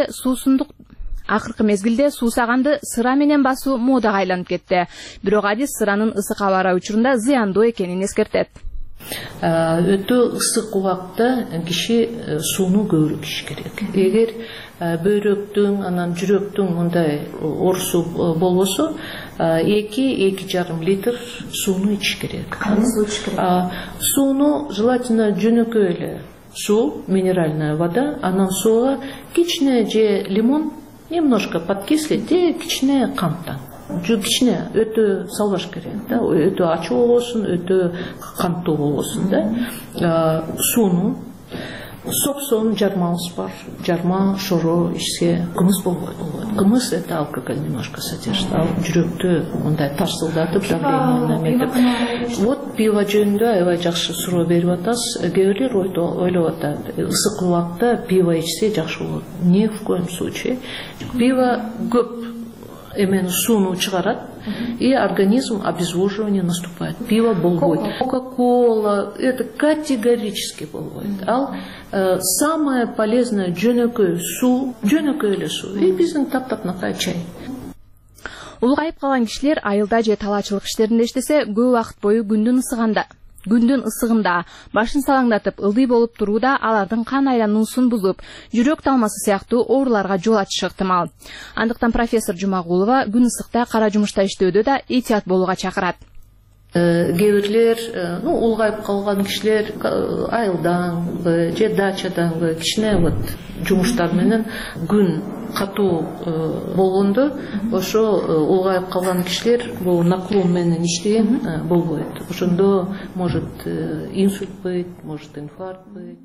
мезгилде суусаганды сыра менен басуу модага айланып кетти. Бирок адис сыранын ысык аба ырайы учурунда зыяндуу экенин эскертет.
Өтө ысык убакта киши сууну көбүрөөк ичиш керек. Эгер бөйрөктүн, анан жүрөктүн мындай оорусу болбосо, 2-2,5 литр сууну ичиш керек. Сууну желательно жөнөкөй эле суу, минеральная вода, анан сууга кичине же лимон, немножко подкислить, же кичине канттан. Кичине өтө салбаш керек да, өтө ачуу болбосун, өтө канттуу болбосун да. Сууну Сопсон жармабыз бар. Жарма, шоро ичсе кымыз болбойт. Кымыз это алкоголь немножко содержит. Ал жүрөктү мындай тарсылдатып, давлениени неметип. Вот пиво жөнүндө аябай жакшы суроо берип атасыз. Кээ бирлер ойлоп атат. Ысык убакта пиво ичсе жакшы болот. Ни в коем случае. Пиво көп эмени сууну чыгарат, и организм обезвоживание наступает. Пиво болбойт. Кока-кола это категорически болбойт. Ал самое полезное жөнөкөй суу, жөнөкөй эле суу. И биздин таптапнакай чай.
Улгайып калган кишилер айылда же талаачылык иштеринде иштесе, көп убакыт бою күндүн ысыгында башын салаңдатып ылдый болуп турууда алардын кан айлануусун бузуп, жүрөк талмасы сыяктуу ооруларга жол ачышы ыктымал. Андыктан профессор Жумагулова күн ысыкта кара жумушта иштөөдө да этият болууга чакырат.
Кээ бирлер, улгайып калган кишилер айылдан же дачадан кичине вот жумуштар менен күн катуу болгондо, ошо улгайып калган кишилер бул наклон менен иштеген болбойт. Ошондо может инсульт быть, может инфаркт быть.